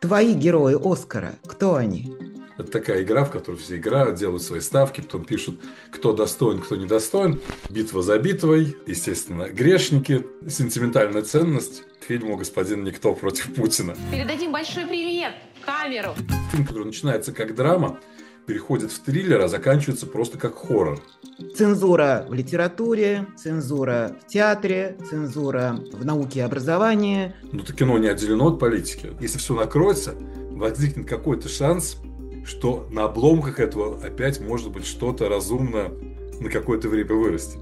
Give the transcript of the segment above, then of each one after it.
Твои герои Оскара, кто они? Это такая игра, в которой все играют, делают свои ставки, потом пишут, кто достоин, кто недостоин. Битва за битвой, естественно, грешники, сентиментальная ценность фильму «Господин Никто против Путина». Передадим большой привет в камеру. Фильм, который начинается как драма, переходит в триллер, а заканчивается просто как хоррор. Цензура в литературе, цензура в театре, цензура в науке и образовании. Но это кино не отделено от политики. Если все накроется, возникнет какой-то шанс, что на обломках этого опять может быть что-то разумное на какое-то время вырастет.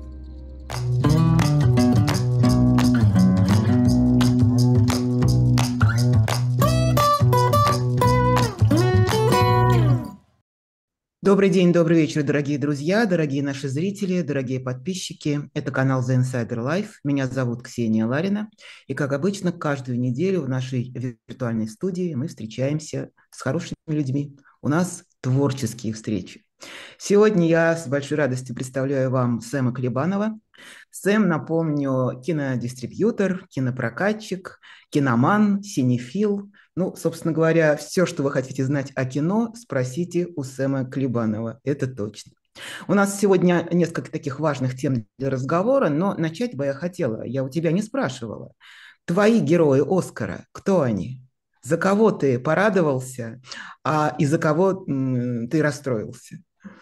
Добрый день, добрый вечер, дорогие друзья, дорогие наши зрители, дорогие подписчики. Это канал The Insider Life. Меня зовут Ксения Ларина. И, как обычно, каждую неделю в нашей виртуальной студии мы встречаемся с хорошими людьми. У нас творческие встречи. Сегодня я с большой радостью представляю вам Сэма Клебанова. Сэм, напомню, кинодистрибьютор, кинопрокатчик, киноман, синефил. Ну, собственно говоря, все, что вы хотите знать о кино, спросите у Сэма Клебанова. Это точно. У нас сегодня несколько таких важных тем для разговора, но начать бы я хотела. Я у тебя не спрашивала. Твои герои Оскара, кто они? За кого ты порадовался, и за кого ты расстроился?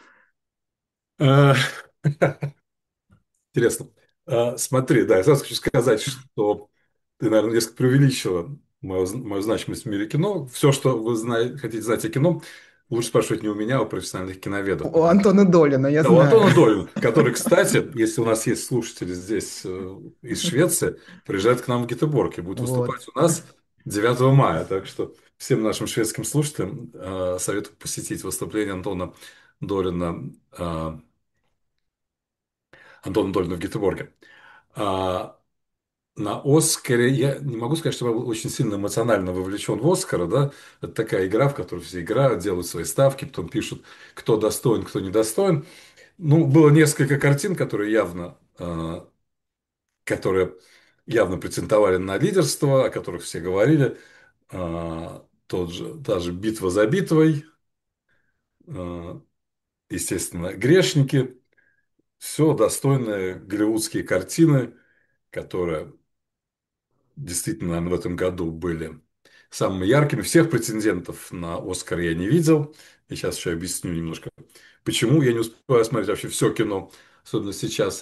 Э, Интересно. Смотри, да, я сразу хочу сказать, что ты, наверное, несколько преувеличила мою значимость в мире кино. Все, что вы хотите знать о кино, лучше спрашивать не у меня, а у профессиональных киноведов. У Антона Долина, я Да, у знаю. Антона Долина, который, кстати, если у нас есть слушатели здесь из Швеции, приезжает к нам в Гетеборг и будет Вот. выступать у нас 9 мая. Так что всем нашим шведским слушателям советую посетить выступление э, Антона Долина в Гетеборге. А, на Оскаре я не могу сказать, что я был очень сильно эмоционально вовлечен в Оскара, да. Это такая игра, в которой все играют, делают свои ставки, потом пишут, кто достоин, кто недостоин. Ну, было несколько картин, которые явно претендовали на лидерство, о которых все говорили. Та же «Битва за битвой», а, естественно, «Грешники». Все достойные голливудские картины, которые действительно, наверное, в этом году были самыми яркими. Всех претендентов на Оскар я не видел. И сейчас еще объясню немножко, почему я не успеваю смотреть вообще все кино, особенно сейчас.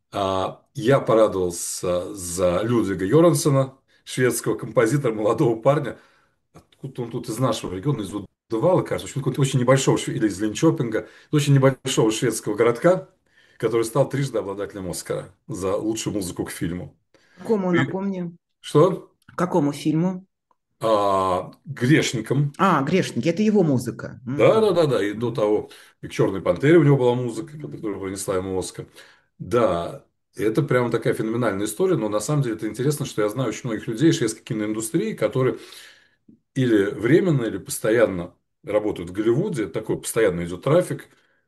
Я порадовался за Людвига Йоранссона, шведского композитора, молодого парня. Откуда он тут из нашего региона, из Удывала, кажется, какой-то очень небольшого, или из Линчопинга, из очень небольшого шведского городка, который стал трижды обладателем Оскара за лучшую музыку к фильму. Какому, И напомню? что? Какому фильму? Грешником. «Грешники», это его музыка. Да, Мгм. да, да, да. И до Мгм. того, и к «Черной пантере» у него была музыка, которая принесла ему Оскар. Да, это прямо такая феноменальная история, но на самом деле это интересно, что я знаю очень многих людей из шведской киноиндустрии, которые или временно, или постоянно работают в Голливуде. Такой постоянно идет трафик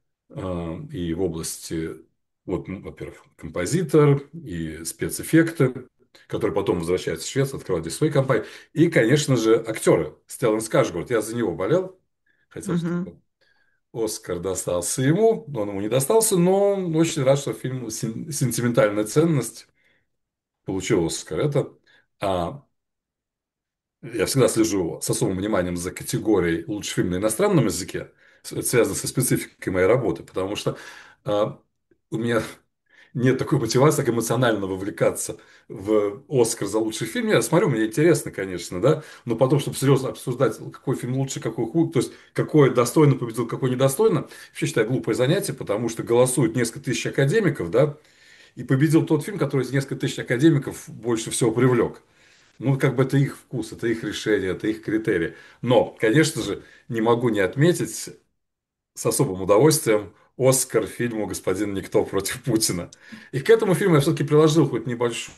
и в области, вот, ну, во-первых, композитор и спецэффекты, которые потом возвращаются в Швецию, открывают здесь свои компании. И, конечно же, актеры. Стеллан Скарсгард, я за него болел, хотел, Мгм. чтобы Оскар достался ему, но он ему не достался, но очень рад, что фильм «Сентиментальная ценность» получил Оскар. А, я всегда слежу с особым вниманием за категорией «Лучший фильм на иностранном языке». Это связано со спецификой моей работы, потому что у меня нет такой мотивации, как эмоционально вовлекаться в «Оскар» за лучший фильм. Я смотрю, мне интересно, конечно, да, но потом, чтобы серьезно обсуждать, какой фильм лучше, какой хуже, то есть, какой достойно победил, какой недостойно, вообще считаю глупое занятие, потому что голосуют несколько тысяч академиков, да, и победил тот фильм, который из несколько тысяч академиков больше всего привлек. Ну, как бы это их вкус, это их решение, это их критерии. Но, конечно же, не могу не отметить с особым удовольствием Оскар фильму «Господин Никто против Путина». И к этому фильму я все-таки приложил хоть небольшую,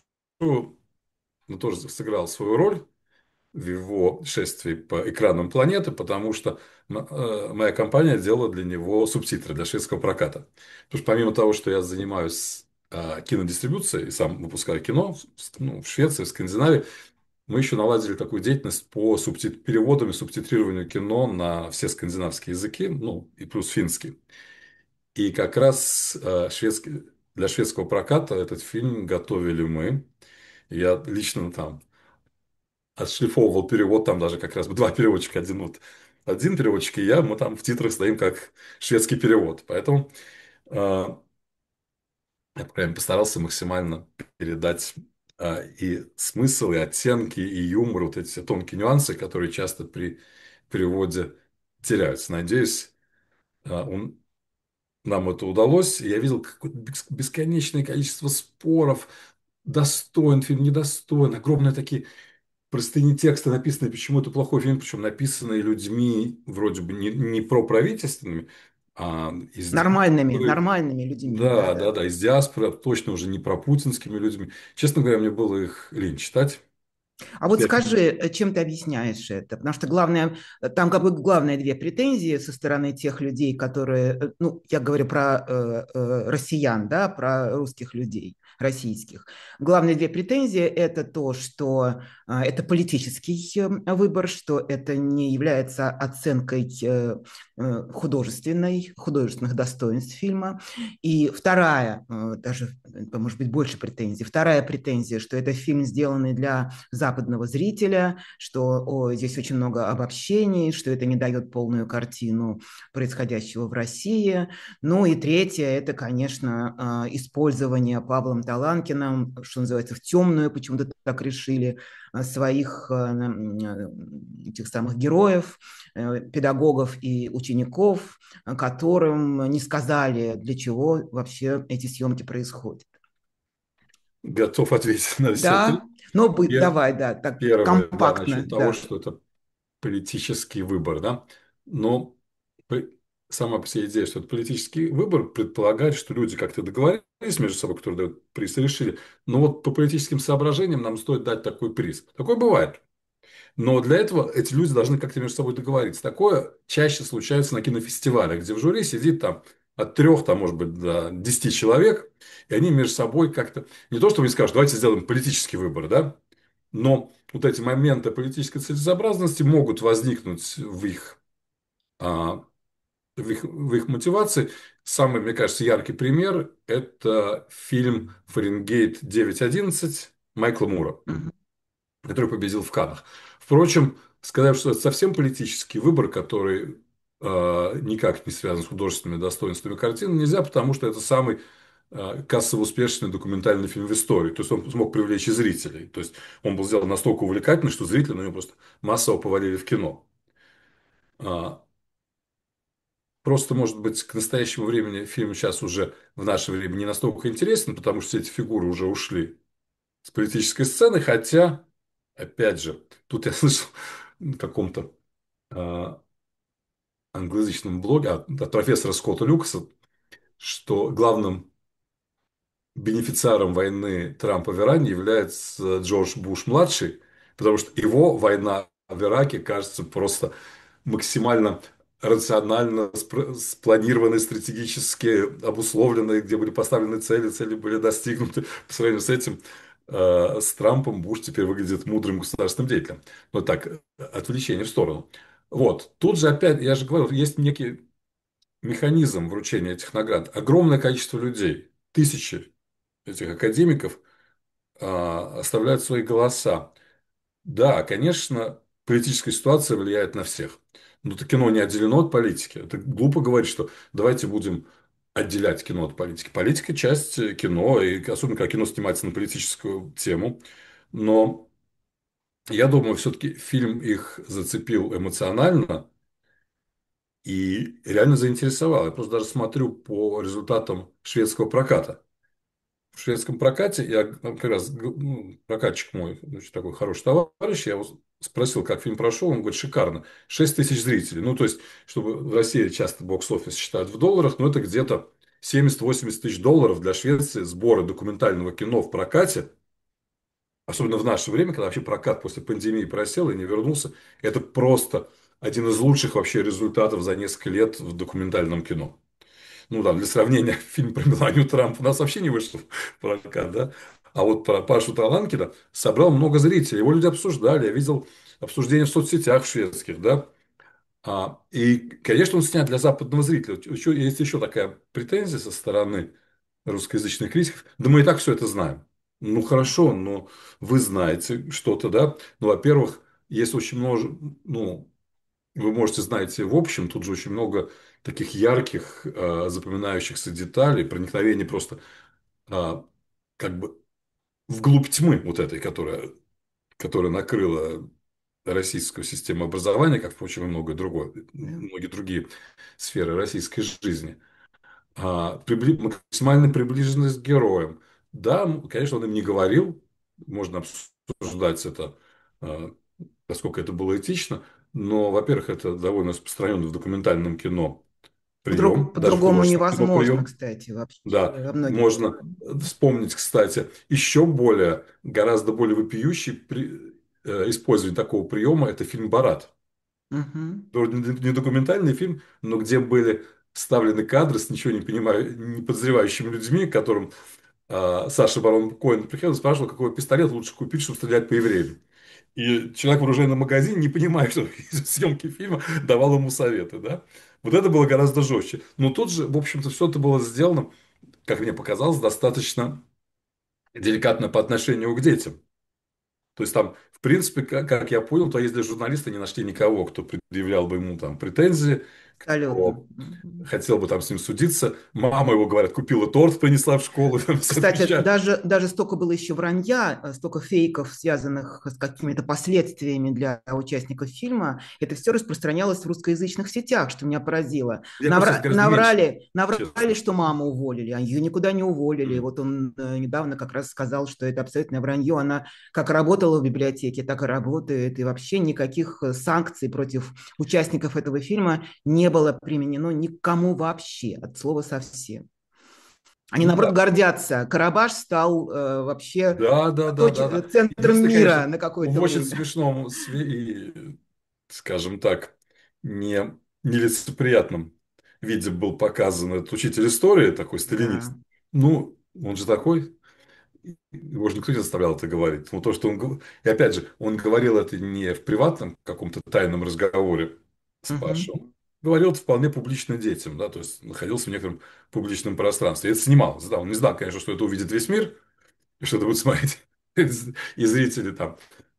но тоже сыграл свою роль в его шествии по экранам планеты, потому что моя компания делала для него субтитры для шведского проката. Потому что помимо того, что я занимаюсь кинодистрибуцией и сам выпускаю кино, ну, в Швеции, в Скандинавии, мы еще наладили такую деятельность по переводам и субтитрированию кино на все скандинавские языки, ну, и плюс финский. И как раз для шведского проката этот фильм готовили мы. Я лично там отшлифовывал перевод, там даже как раз два переводчика, один переводчик и я, мы там в титрах стоим как шведский перевод. Поэтому э, я прям постарался максимально передать и смысл, и оттенки, и юмор, вот эти все тонкие нюансы, которые часто при переводе теряются. Надеюсь, нам это удалось. Я видел какое-то бесконечное количество споров, достоин фильм, недостоин, огромные такие простыни текста, написанные, почему это плохой фильм, причем написанные людьми вроде бы не проправительственными, а из Нормальными, диаспоры. нормальными людьми, Да, да-да. да, да, из диаспоры, точно уже не пропутинскими людьми. Честно говоря, мне было их лень читать. А вот скажи, чем ты объясняешь это? Потому что главное, там как бы главные две претензии со стороны тех людей, которые, ну, я говорю про россиян, да, про русских людей, российских. Главные две претензии – это то, что это политический выбор, что это не является оценкой художественных достоинств фильма. И вторая, даже, может быть, больше претензий, вторая претензия, что это фильм, сделанный для западного зрителя, что здесь очень много обобщений, что это не дает полную картину происходящего в России. Ну и третье, это, конечно, использование Павлом Таланкиным, что называется, в темную, почему-то так решили, своих этих самых героев, педагогов и учеников, которым не сказали, для чего вообще эти съемки происходят. Готов ответить на все Да, три. но Пе- давай, да, так Первое, да, компактно, насчет того, да. что это политический выбор, да. Но при- сама по себе идея, что это политический выбор, предполагает, что люди как-то договорились между собой, которые дают приз, и решили, ну вот по политическим соображениям нам стоит дать такой приз. Такое бывает. Но для этого эти люди должны как-то между собой договориться. Такое чаще случается на кинофестивалях, где в жюри сидит там от трех, там, может быть, до 10 человек, и они между собой как-то, не то чтобы они скажут, давайте сделаем политический выбор, да, но вот эти моменты политической целесообразности могут возникнуть а, в их мотивации. Самый, мне кажется, яркий пример – это фильм «Фаренгейт 9.11» Майкла Мура, Мгм. который победил в Каннах. Впрочем, сказать, что это совсем политический выбор, который никак не связан с художественными достоинствами картины, нельзя, потому что это самый кассово успешный документальный фильм в истории. То есть он смог привлечь и зрителей. То есть он был сделан настолько увлекательный, что зрители на него просто массово повалили в кино. А, Просто, может быть, к настоящему времени фильм сейчас уже в наше время не настолько интересен, потому что все эти фигуры уже ушли с политической сцены, хотя, опять же, тут я слышал в каком-то а, англоязычном блоге от профессора Скотта Люкаса, что главным бенефициаром войны Трампа в Иране является Джордж Буш-младший, потому что его война в Ираке кажется просто максимально рационально спланированной, стратегически обусловленной, где были поставлены цели, цели были достигнуты. По сравнению с этим, с Трампом Буш теперь выглядит мудрым государственным деятелем. Но так, отвлечение в сторону. Вот. Тут же опять, я же говорил, есть некий механизм вручения этих наград. Огромное количество людей, тысячи этих академиков оставляют свои голоса. Да, конечно, политическая ситуация влияет на всех. Но это кино не отделено от политики. Это глупо говорить, что давайте будем отделять кино от политики. Политика – часть кино, и особенно, когда кино снимается на политическую тему. Но я думаю, все-таки фильм их зацепил эмоционально и реально заинтересовал. Я просто даже смотрю по результатам шведского проката. В шведском прокате я как раз, ну, прокатчик мой, значит, такой хороший товарищ, я его спросил, как фильм прошел, он говорит, шикарно, 6 тысяч зрителей. Ну, то есть, чтобы в России часто бокс-офис считают в долларах, но это где-то 70-80 тысяч долларов для Швеции сборы документального кино в прокате, особенно в наше время, когда вообще прокат после пандемии просел и не вернулся, это просто один из лучших вообще результатов за несколько лет в документальном кино. Ну да, для сравнения, фильм про Меланию Трамп у нас вообще не вышел в прокат, да? А вот про Пашу Таланкина собрал много зрителей. Его люди обсуждали. Я видел обсуждения в соцсетях шведских, да. И, конечно, он снят для западного зрителя. Есть еще такая претензия со стороны русскоязычных критиков. Да мы и так все это знаем. Ну, хорошо, но вы знаете что-то, да. Ну, во-первых, есть очень много, ну, вы, можете, знаете, в общем, тут же очень много таких ярких, запоминающихся деталей, проникновений просто а, как бы вглубь тьмы вот этой, которая накрыла российскую систему образования, как, впрочем, и многое другое, Да. многие другие сферы российской жизни. Максимальная приближенность к героям. Да, конечно, он им не говорил, можно обсуждать это, а, насколько это было этично, но, во-первых, это довольно распространенный в документальном кино прием, даже в По-другому художественном кино невозможно, прием. кстати, вообще Да, во многих можно делах. вспомнить, кстати, еще более, гораздо более вопиющий использование такого приема – это фильм «Барат». Мгм. Вроде не документальный фильм, но где были вставлены кадры с ничего не подозревающими людьми, которым Саша Барон Коэн приходил и спрашивал, какой пистолет лучше купить, чтобы стрелять по евреям. И человек в оружейном магазине, не понимая, что из съемки фильма, давал ему советы, да. Вот это было гораздо жестче. Но тут же, в общем-то, все это было сделано, как мне показалось, достаточно деликатно по отношению к детям. То есть там, в принципе, как я понял, то если журналисты не нашли никого, кто предъявлял бы ему там претензии, Абсолютно. кто хотел бы там с ним судиться. Мама его, говорят, купила торт, принесла в школу, там все Кстати, отвечают. даже столько было еще вранья, столько фейков, связанных с какими-то последствиями для участников фильма, это все распространялось в русскоязычных сетях, что меня поразило. Я просто гораздо меньше, Наврали, честно. что маму уволили, а ее никуда не уволили. Вот он недавно как раз сказал, что это абсолютное вранье. Она как работала в библиотеке, так и работает, и вообще никаких санкций против участников этого фильма не было применено никому вообще, от слова совсем. Они, Ну наоборот, да, гордятся. Карабаш стал вообще да, да, да, да, да. центром Единственное, мира конечно, на в какое-то очень время. смешном и, скажем так, нелицеприятном виде был показан этот учитель истории, такой сталинист. Да. Ну, он же такой, его же никто не заставлял это говорить. Ну, то, что и опять же, он говорил это не в приватном каком-то тайном разговоре с Пашей, Мгм. он говорил это вполне публично детям, да, то есть находился в некотором публичном пространстве. И это снималось, да, он не знал, конечно, что это увидит весь мир, и что это будет смотреть и зрители там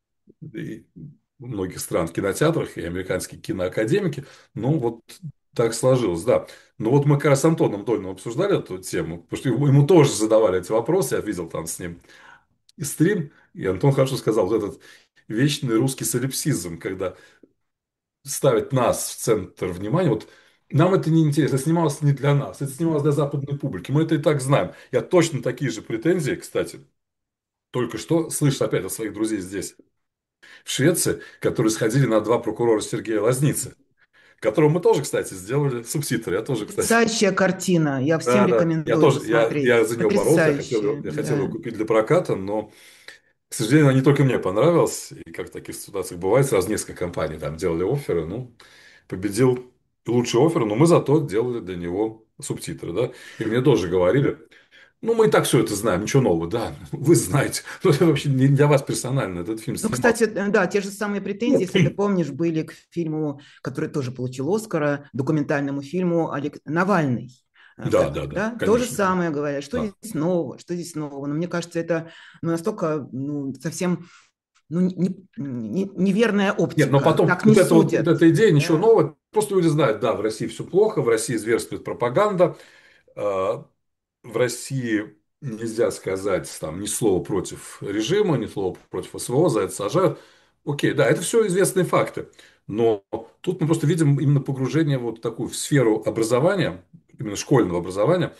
и многих стран в кинотеатрах, и американские киноакадемики. Ну, вот так сложилось, да. Но вот мы как раз с Антоном Дольным обсуждали эту тему, потому что ему тоже задавали эти вопросы, я видел там с ним и стрим, и Антон хорошо сказал, вот этот вечный русский солипсизм, когда ставят нас в центр внимания, вот нам это не интересно, это снималось не для нас, это снималось для западной публики, мы это и так знаем. Я точно такие же претензии, кстати, только что слышу опять от своих друзей здесь, в Швеции, которые сходили на два прокурора Сергея Лазницы, которому мы тоже, кстати, сделали субтитры. Я тоже, кстати, Потрясающая картина. Я всем да, да, я рекомендую тоже, я посмотреть. за него боролся, Потрясающая, я хотел его да. купить для проката, но, к сожалению, он не только мне понравился, и как в таких ситуациях бывает, сразу несколько компаний там делали офферы, ну, победил лучший оффер, но мы зато делали для него субтитры, да, и мне тоже говорили, ну, мы и так все это знаем, ничего нового, да, вы знаете, но это вообще не для вас персонально, этот фильм Ну, кстати, снимался. да, те же самые претензии, если ты помнишь, были к фильму, который тоже получил Оскара, документальному фильму Навальный. Да, да, да, Да? То же конечно, самое говорят, что да. здесь нового, что здесь нового. Но мне кажется, это настолько совсем неверная Нет, но оптика. потом Так не вот судят. эта идея, ничего Да. нового. Просто люди знают, да, в России все плохо, в России зверствует пропаганда, в России нельзя сказать там ни слова против режима, ни слова против СВО, за это сажают. Окей, да, это все известные факты. Но тут мы просто видим именно погружение вот такую в сферу образования, именно школьного образования,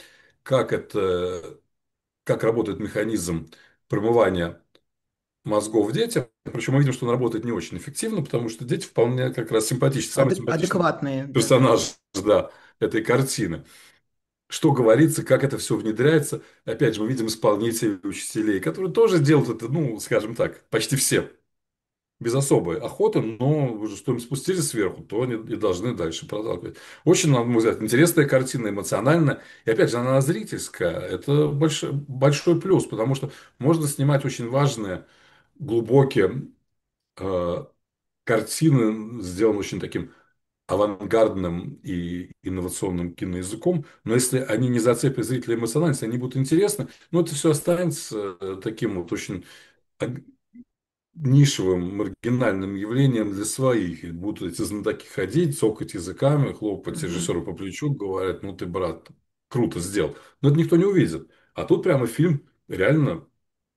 как работает механизм промывания мозгов детям. Причем мы видим, что он работает не очень эффективно, потому что дети вполне как раз симпатичны, самый симпатичный Адекватные, да. персонаж, да, этой картины. Что говорится, как это все внедряется. Опять же, мы видим исполнителей, учителей, которые тоже делают это, ну, скажем так, почти все. без особой охоты, но уже что им спустились сверху, то они и должны дальше продолжать. Очень, на мой взгляд, интересная картина, эмоциональная. И опять же, она зрительская. Это большой плюс, потому что можно снимать очень важные, глубокие э, картины, сделанные очень таким авангардным и инновационным киноязыком, но если они не зацепят зрителя эмоционально, если они будут интересны, ну, это все останется таким вот очень нишевым, маргинальным явлением для своих. И будут эти знатоки ходить, цокать языками, хлопать Мгм. режиссеру по плечу, говорят, ну ты, брат, круто сделал. Но это никто не увидит. А тут прямо фильм реально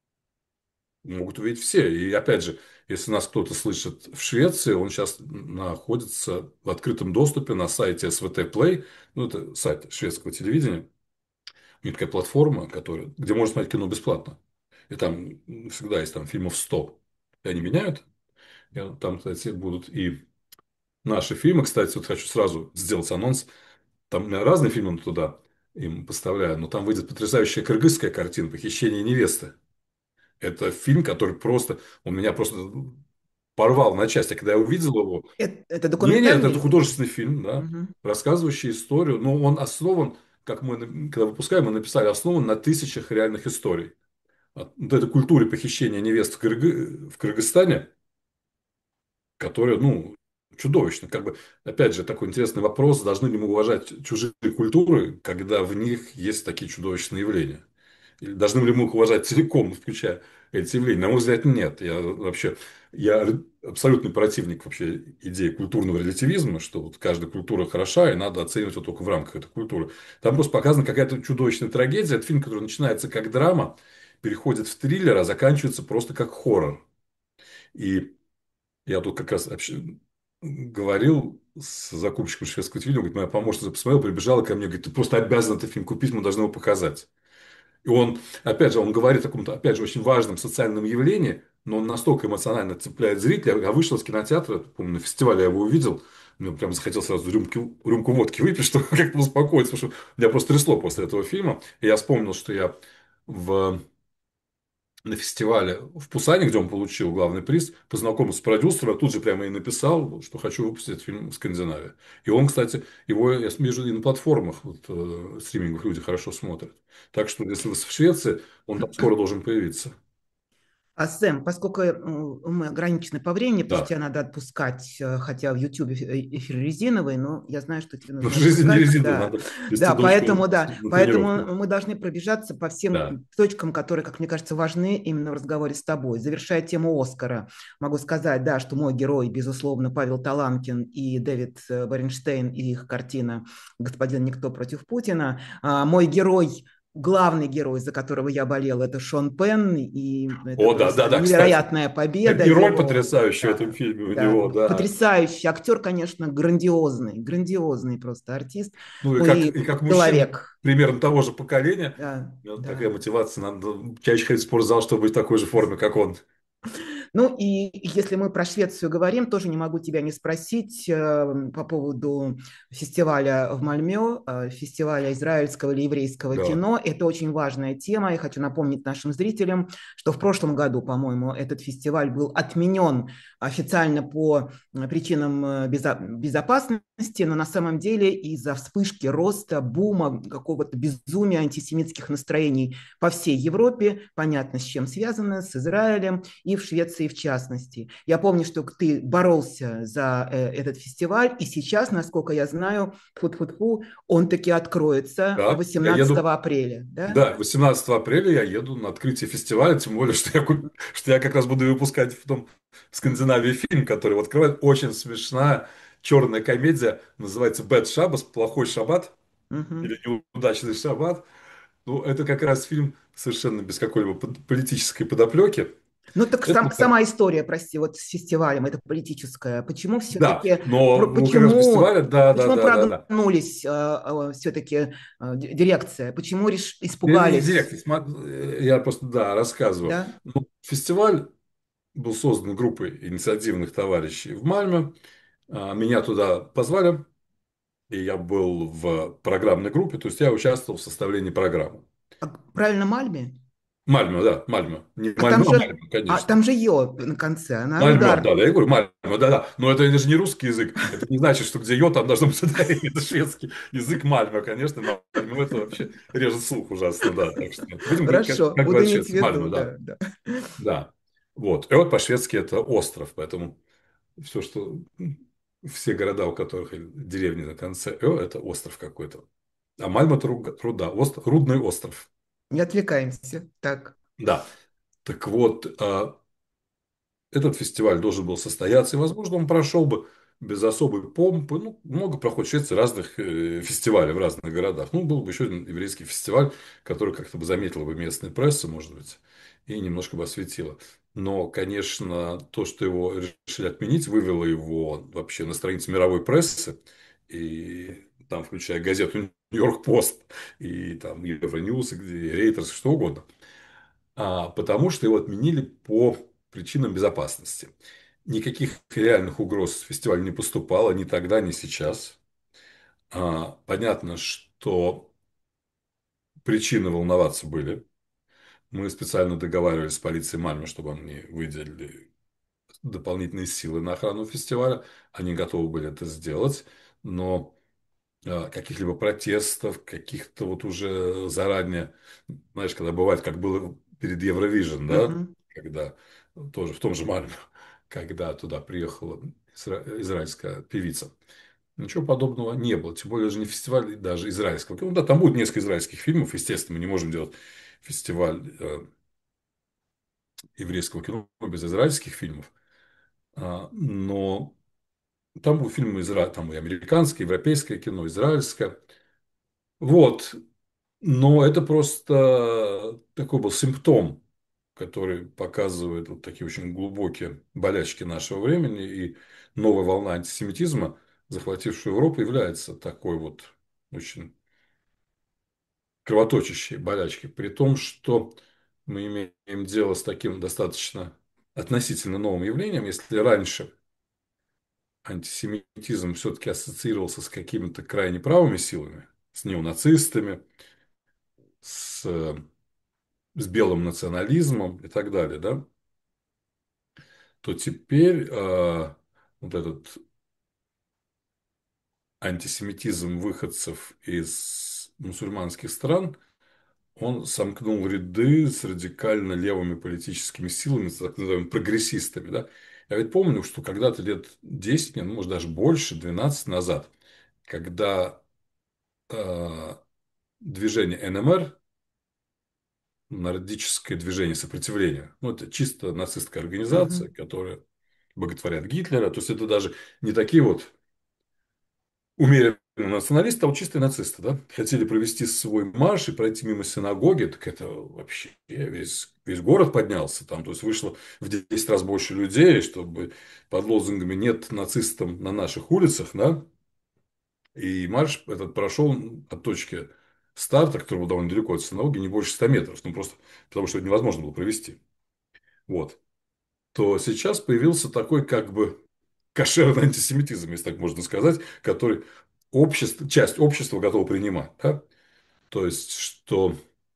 могут увидеть все. И опять же, если нас кто-то слышит в Швеции, он сейчас находится в открытом доступе на сайте СВТ Play, ну это сайт шведского телевидения, у них такая платформа, где можно смотреть кино бесплатно. И там всегда есть там фильмов 100. И они меняют. Там, кстати, будут и наши фильмы. Кстати, вот хочу сразу сделать анонс. Там я разные фильмы туда им поставляю, но там выйдет потрясающая кыргызская картина «Похищение невесты». Это фильм, который просто, он меня просто порвал на части, когда я увидел его. Это Нет, документальный это или? художественный фильм, да, Мгм. рассказывающий историю. Но он основан, как мы, когда выпускаем, мы написали, основан на тысячах реальных историй. Вот этой культуре похищения невест в Кыргызстане, которая, ну, чудовищна. Как бы, опять же, такой интересный вопрос, должны ли мы уважать чужие культуры, когда в них есть такие чудовищные явления? Или должны ли мы их уважать целиком, включая эти явления? На мой взгляд, нет. Я абсолютный противник вообще идеи культурного релятивизма, что вот каждая культура хороша, и надо оценивать ее только в рамках этой культуры. Там просто показана какая-то чудовищная трагедия. Это фильм, который начинается как драма, переходит в триллер, а заканчивается просто как хоррор. И я тут как раз говорил с закупщиком шведского телевидения, говорит, моя помощница посмотрела, прибежала ко мне, говорит, ты просто обязан этот фильм купить, мы должны его показать. И он, опять же, он говорит о каком-то, опять же, очень важном социальном явлении, но он настолько эмоционально цепляет зрителя. Я вышел из кинотеатра, помню, на фестивале я его увидел, мне прям захотел сразу рюмку водки выпить, чтобы как-то успокоиться, потому что меня просто трясло после этого фильма. И я вспомнил, что я в на фестивале в Пусане, где он получил главный приз, познакомился с продюсером, я тут же прямо и написал, что хочу выпустить этот фильм в Скандинавии. И он, кстати, его, я вижу, и на платформах вот, стриминговых люди хорошо смотрят. Так что, если вы в Швеции, он там скоро должен появиться. А Сэм, поскольку мы ограничены по времени, потому что Да. тебя надо отпускать, хотя в YouTube эфир резиновый, но я знаю, что тебе Но нужно жизнь не отпускать, резиновая, да. надо вести Да, дочку поэтому, да, на тренировку. поэтому мы должны пробежаться по всем Да. точкам, которые, как мне кажется, важны именно в разговоре с тобой. Завершая тему Оскара, могу сказать, да, что мой герой, безусловно, Павел Таланкин и Дэвид Баренштейн и их картина «Господин Никто против Путина». Мой герой, главный герой, за которого я болел, это Шон Пенн, и это О, да, да, просто да, кстати. невероятная победа И роль его. потрясающая в этом Да, фильме у да, него, да. потрясающий актер, конечно, грандиозный, грандиозный просто артист, Ну, ну и и как мужчина человек. примерно того же поколения, Да, такая да. мотивация, надо чаще ходить в спортзал, чтобы быть в такой же форме, как он. Ну и если мы про Швецию говорим, тоже не могу тебя не спросить по поводу фестиваля в Мальмё, фестиваля израильского или еврейского Да. кино. Это очень важная тема. Я хочу напомнить нашим зрителям, что в прошлом году, по-моему, этот фестиваль был отменен официально по причинам безопасности, но на самом деле из-за вспышки роста, бума, какого-то безумия антисемитских настроений по всей Европе, понятно, с чем связано, с Израилем и в Швеции в частности. Я помню, что ты боролся за этот фестиваль, и сейчас, насколько я знаю, фу-фу-фу, он таки откроется Да, я 18 еду, апреля, да? да, 18 апреля я еду на открытие фестиваля, тем более, что я как раз буду выпускать в том в Скандинавии фильм, который вот открывает, очень смешная черная комедия, называется «Bad Shabbos», «Плохой шаббат» Угу. или «Неудачный шаббат». Ну, это как раз фильм совершенно без какой-либо политической подоплеки. Ну так Это, сама история, прости, вот с фестивалем, это политическая. Почему да, все-таки, но ну, как раз почему, фестиваля, да, да, почему да, да, да. прогнулись все-таки дирекция? Почему Не испугались, директор, я просто, да, рассказываю. да? Ну, фестиваль был создан группой инициативных товарищей в Мальме. Меня туда позвали, и я был в программной группе, то есть я участвовал в составлении программы. Правильно, Мальме? Мальмё, да, Мальмё. Не А там Мальмё, а же, Мальмё, а конечно. там же йод на конце, она Мальмё, удар. да, я говорю, Мальмё, да-да. Но это же не русский язык. Это не значит, что где йод, там должно быть ударение. Это шведский язык Мальмё, конечно. Мальмё это вообще режет слух ужасно, да. Так что нет. Будем говорить, Хорошо, как буду говорят иметь в шведы. виду, Мальмё, да. да, да. Да. Вот. И вот по-шведски это остров, поэтому все, что все города, у которых деревни на конце это остров какой-то. А Мальма это руда, рудный остров. Не отвлекаемся. Так. Да. Так вот, этот фестиваль должен был состояться, и, возможно, он прошел бы без особой помпы. Ну, много проходит в Швеции разных фестивалей в разных городах. Ну, был бы еще один еврейский фестиваль, который как-то бы заметила бы местная пресса, может быть, и немножко бы осветила. Но, конечно, то, что его решили отменить, вывело его вообще на страницы мировой прессы, и там, включая газету «Нью-Йорк Пост», и там Евроньюз, и Рейтерс, что угодно. Потому что его отменили по причинам безопасности. Никаких реальных угроз фестивалю не поступало ни тогда, ни сейчас. Понятно, что причины волноваться были. Мы специально договаривались с полицией Мальмö, чтобы они выделили дополнительные силы на охрану фестиваля. Они готовы были это сделать, но каких-либо протестов, каких-то вот уже заранее, знаешь, когда бывает, как было перед Евровижн, да, Мгм. когда тоже в том же Мальме, когда туда приехала израильская певица. Ничего подобного не было, тем более же не фестиваль даже израильского. Ну да, там будет несколько израильских фильмов, естественно, мы не можем делать фестиваль еврейского кино без израильских фильмов, но там будут фильмы там и американское, и европейское кино, израильское. Вот. Но это просто такой был симптом, который показывает вот такие очень глубокие болячки нашего времени. И новая волна антисемитизма, захватившая Европу, является такой вот очень кровоточащей болячкой. При том, что мы имеем дело с таким достаточно относительно новым явлением. Если раньше антисемитизм все-таки ассоциировался с какими-то крайне правыми силами, с неонацистами, с белым национализмом и так далее, да, то теперь вот этот антисемитизм выходцев из мусульманских стран, он сомкнул ряды с радикально левыми политическими силами, с так называемыми прогрессистами. Да? Я ведь помню, что когда-то лет 10, ну, может, даже больше, 12 назад, когда э, движение НМР, нордическое движение сопротивления. Ну, это чисто нацистская организация, Мгм. которая боготворят Гитлера. То есть, это даже не такие вот умеренные националисты, а вот чистые нацисты. Да? Хотели провести свой марш и пройти мимо синагоги. Так это вообще весь город поднялся. Там, то есть, вышло в 10 раз больше людей, чтобы под лозунгами «нет нацистам на наших улицах». Да? И марш этот прошел от точки старта, который был довольно далеко от синагоги, не больше 100 метров. Ну, просто потому, что это невозможно было провести. Вот. То сейчас появился такой как бы кошерный антисемитизм, если так можно сказать, который часть общества готова принимать. Да? То есть, что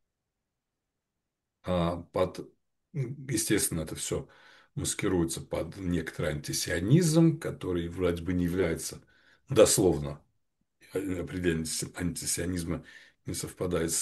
естественно, это все маскируется под некоторый антисионизм, который вроде бы не является дословно определение антисионизма не совпадает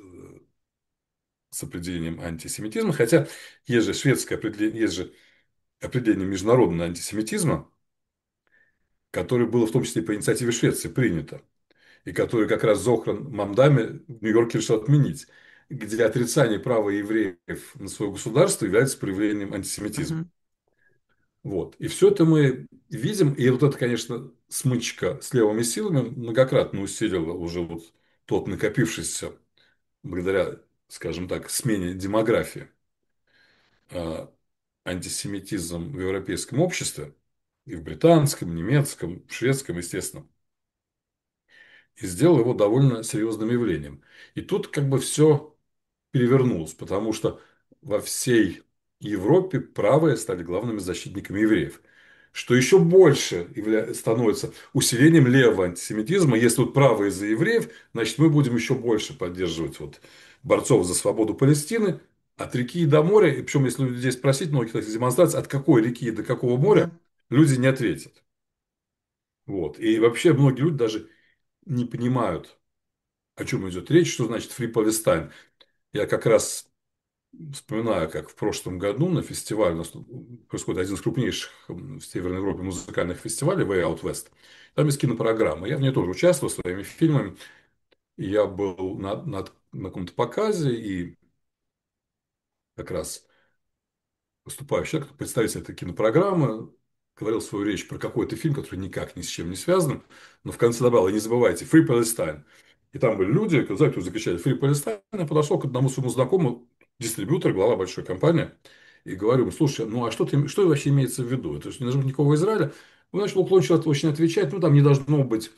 с определением антисемитизма, хотя есть же шведское определение, есть же определение международного антисемитизма, которое было в том числе по инициативе Швеции принято, и которое как раз Зохран Мамдами в Нью-Йорке решил отменить, где отрицание права евреев на свое государство является проявлением антисемитизма. Мгм. Вот. И все это мы видим, и вот это, конечно, смычка с левыми силами многократно усилила уже вот тот накопившийся, благодаря, скажем так, смене демографии, а, антисемитизм в европейском обществе, и в британском, немецком, в шведском, естественно, и сделал его довольно серьезным явлением. И тут как бы все перевернулось, потому что во всей Европе правые стали главными защитниками евреев. Что еще больше становится усилением левого антисемитизма. Если вот правые за евреев, значит, мы будем еще больше поддерживать вот борцов за свободу Палестины. от реки до моря, и причем, если людей спросить, многих таких демонстраций, от какой реки до какого моря, Да. люди не ответят. Вот. И вообще многие люди даже не понимают, о чем идет речь, что значит Free Palestine. Я как раз вспоминаю, как в прошлом году на фестивале, у нас тут происходит один из крупнейших в Северной Европе музыкальных фестивалей, Way Out West. Там есть кинопрограмма. Я в ней тоже участвовал своими фильмами. И я был на каком-то показе, и как раз выступающий человек, представитель этой кинопрограммы, говорил свою речь про какой-то фильм, который никак ни с чем не связан, но в конце добавил: и не забывайте, Free Palestine. И там были люди, которые закричали Free Palestine. Я подошел к одному своему знакомому, дистрибьютор, глава большой компании, и говорю ему: слушай, ну а что вообще имеется в виду? Это же не должно быть никакого Израиля. Он начал уклончиво очень отвечать: ну там не должно быть,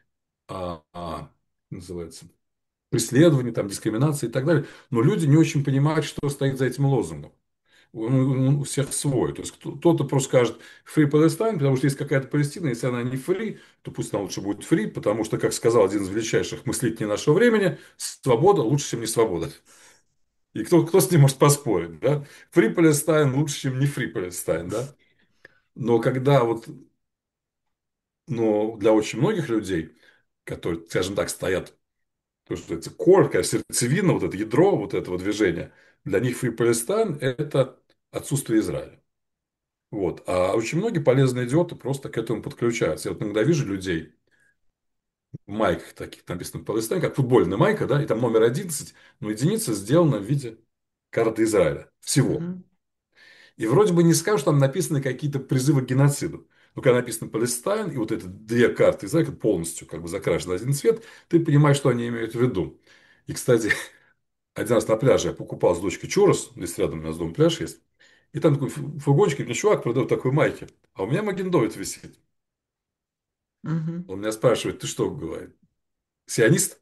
называется, преследования, там, дискриминации и так далее. Но люди не очень понимают, что стоит за этим лозунгом. Он у всех свой. То есть кто-то просто скажет Free Palestine, потому что есть какая-то Палестина, если она не free, то пусть она лучше будет free, потому что, как сказал один из величайших мыслителей нашего времени, свобода лучше, чем не свобода. И кто с ним может поспорить, да? Free Palestine лучше, чем не Free Palestine, да? Но когда вот, но для очень многих людей, которые, скажем так, стоят, то, что это core, такая сердцевина, вот это ядро вот этого движения, для них Free Palestine – это отсутствие Израиля. Вот. А очень многие полезные идиоты просто к этому подключаются. Я вот иногда вижу людей в майках таких, там написано Palestine, как футбольная майка, да, и там номер 11, но единица сделана в виде карты Израиля. Всего. Мгм. И вроде бы не скажешь, что там написаны какие-то призывы к геноциду. Но когда написано Palestine, и вот эти две карты Израиля полностью как бы закрашены в один цвет, ты понимаешь, что они имеют в виду. И, кстати, один раз на пляже я покупал с дочкой чурос, здесь рядом у нас дом пляж есть, и там такой фургончик, и мне чувак продает такой майки, а у меня Маген Довид висит. Мгм. Он меня спрашивает: ты что, говорит, сионист?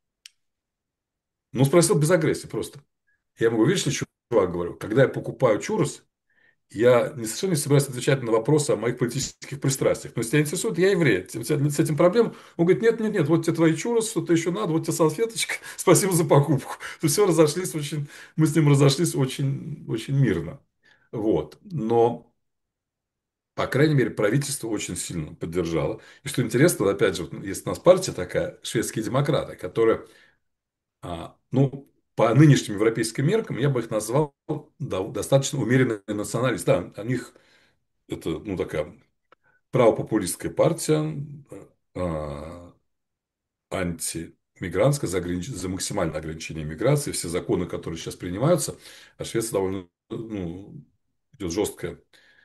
Ну, спросил без агрессии просто. Я ему говорю: видишь ли, чувак, говорю, когда я покупаю чурос, я не совершенно не собираюсь отвечать на вопросы о моих политических пристрастиях. Но если тебя интересует, я еврей. У тебя с этим проблем? Он говорит: нет, нет, нет, вот тебе твои чурос, что-то еще надо, вот тебе салфеточка, спасибо за покупку. То все разошлись очень, мы с ним разошлись очень, очень мирно. Вот. Но, по крайней мере, правительство очень сильно поддержало. И что интересно, вот опять же, вот есть у нас партия такая, шведские демократы, которая, ну, по нынешним европейским меркам, я бы их назвал достаточно умеренные националисты. Да, у них это, ну, такая правопопулистская партия, а, антимигрантская, за максимальное ограничение миграции. Все законы, которые сейчас принимаются, а Швеция довольно, ну, идет жесткое,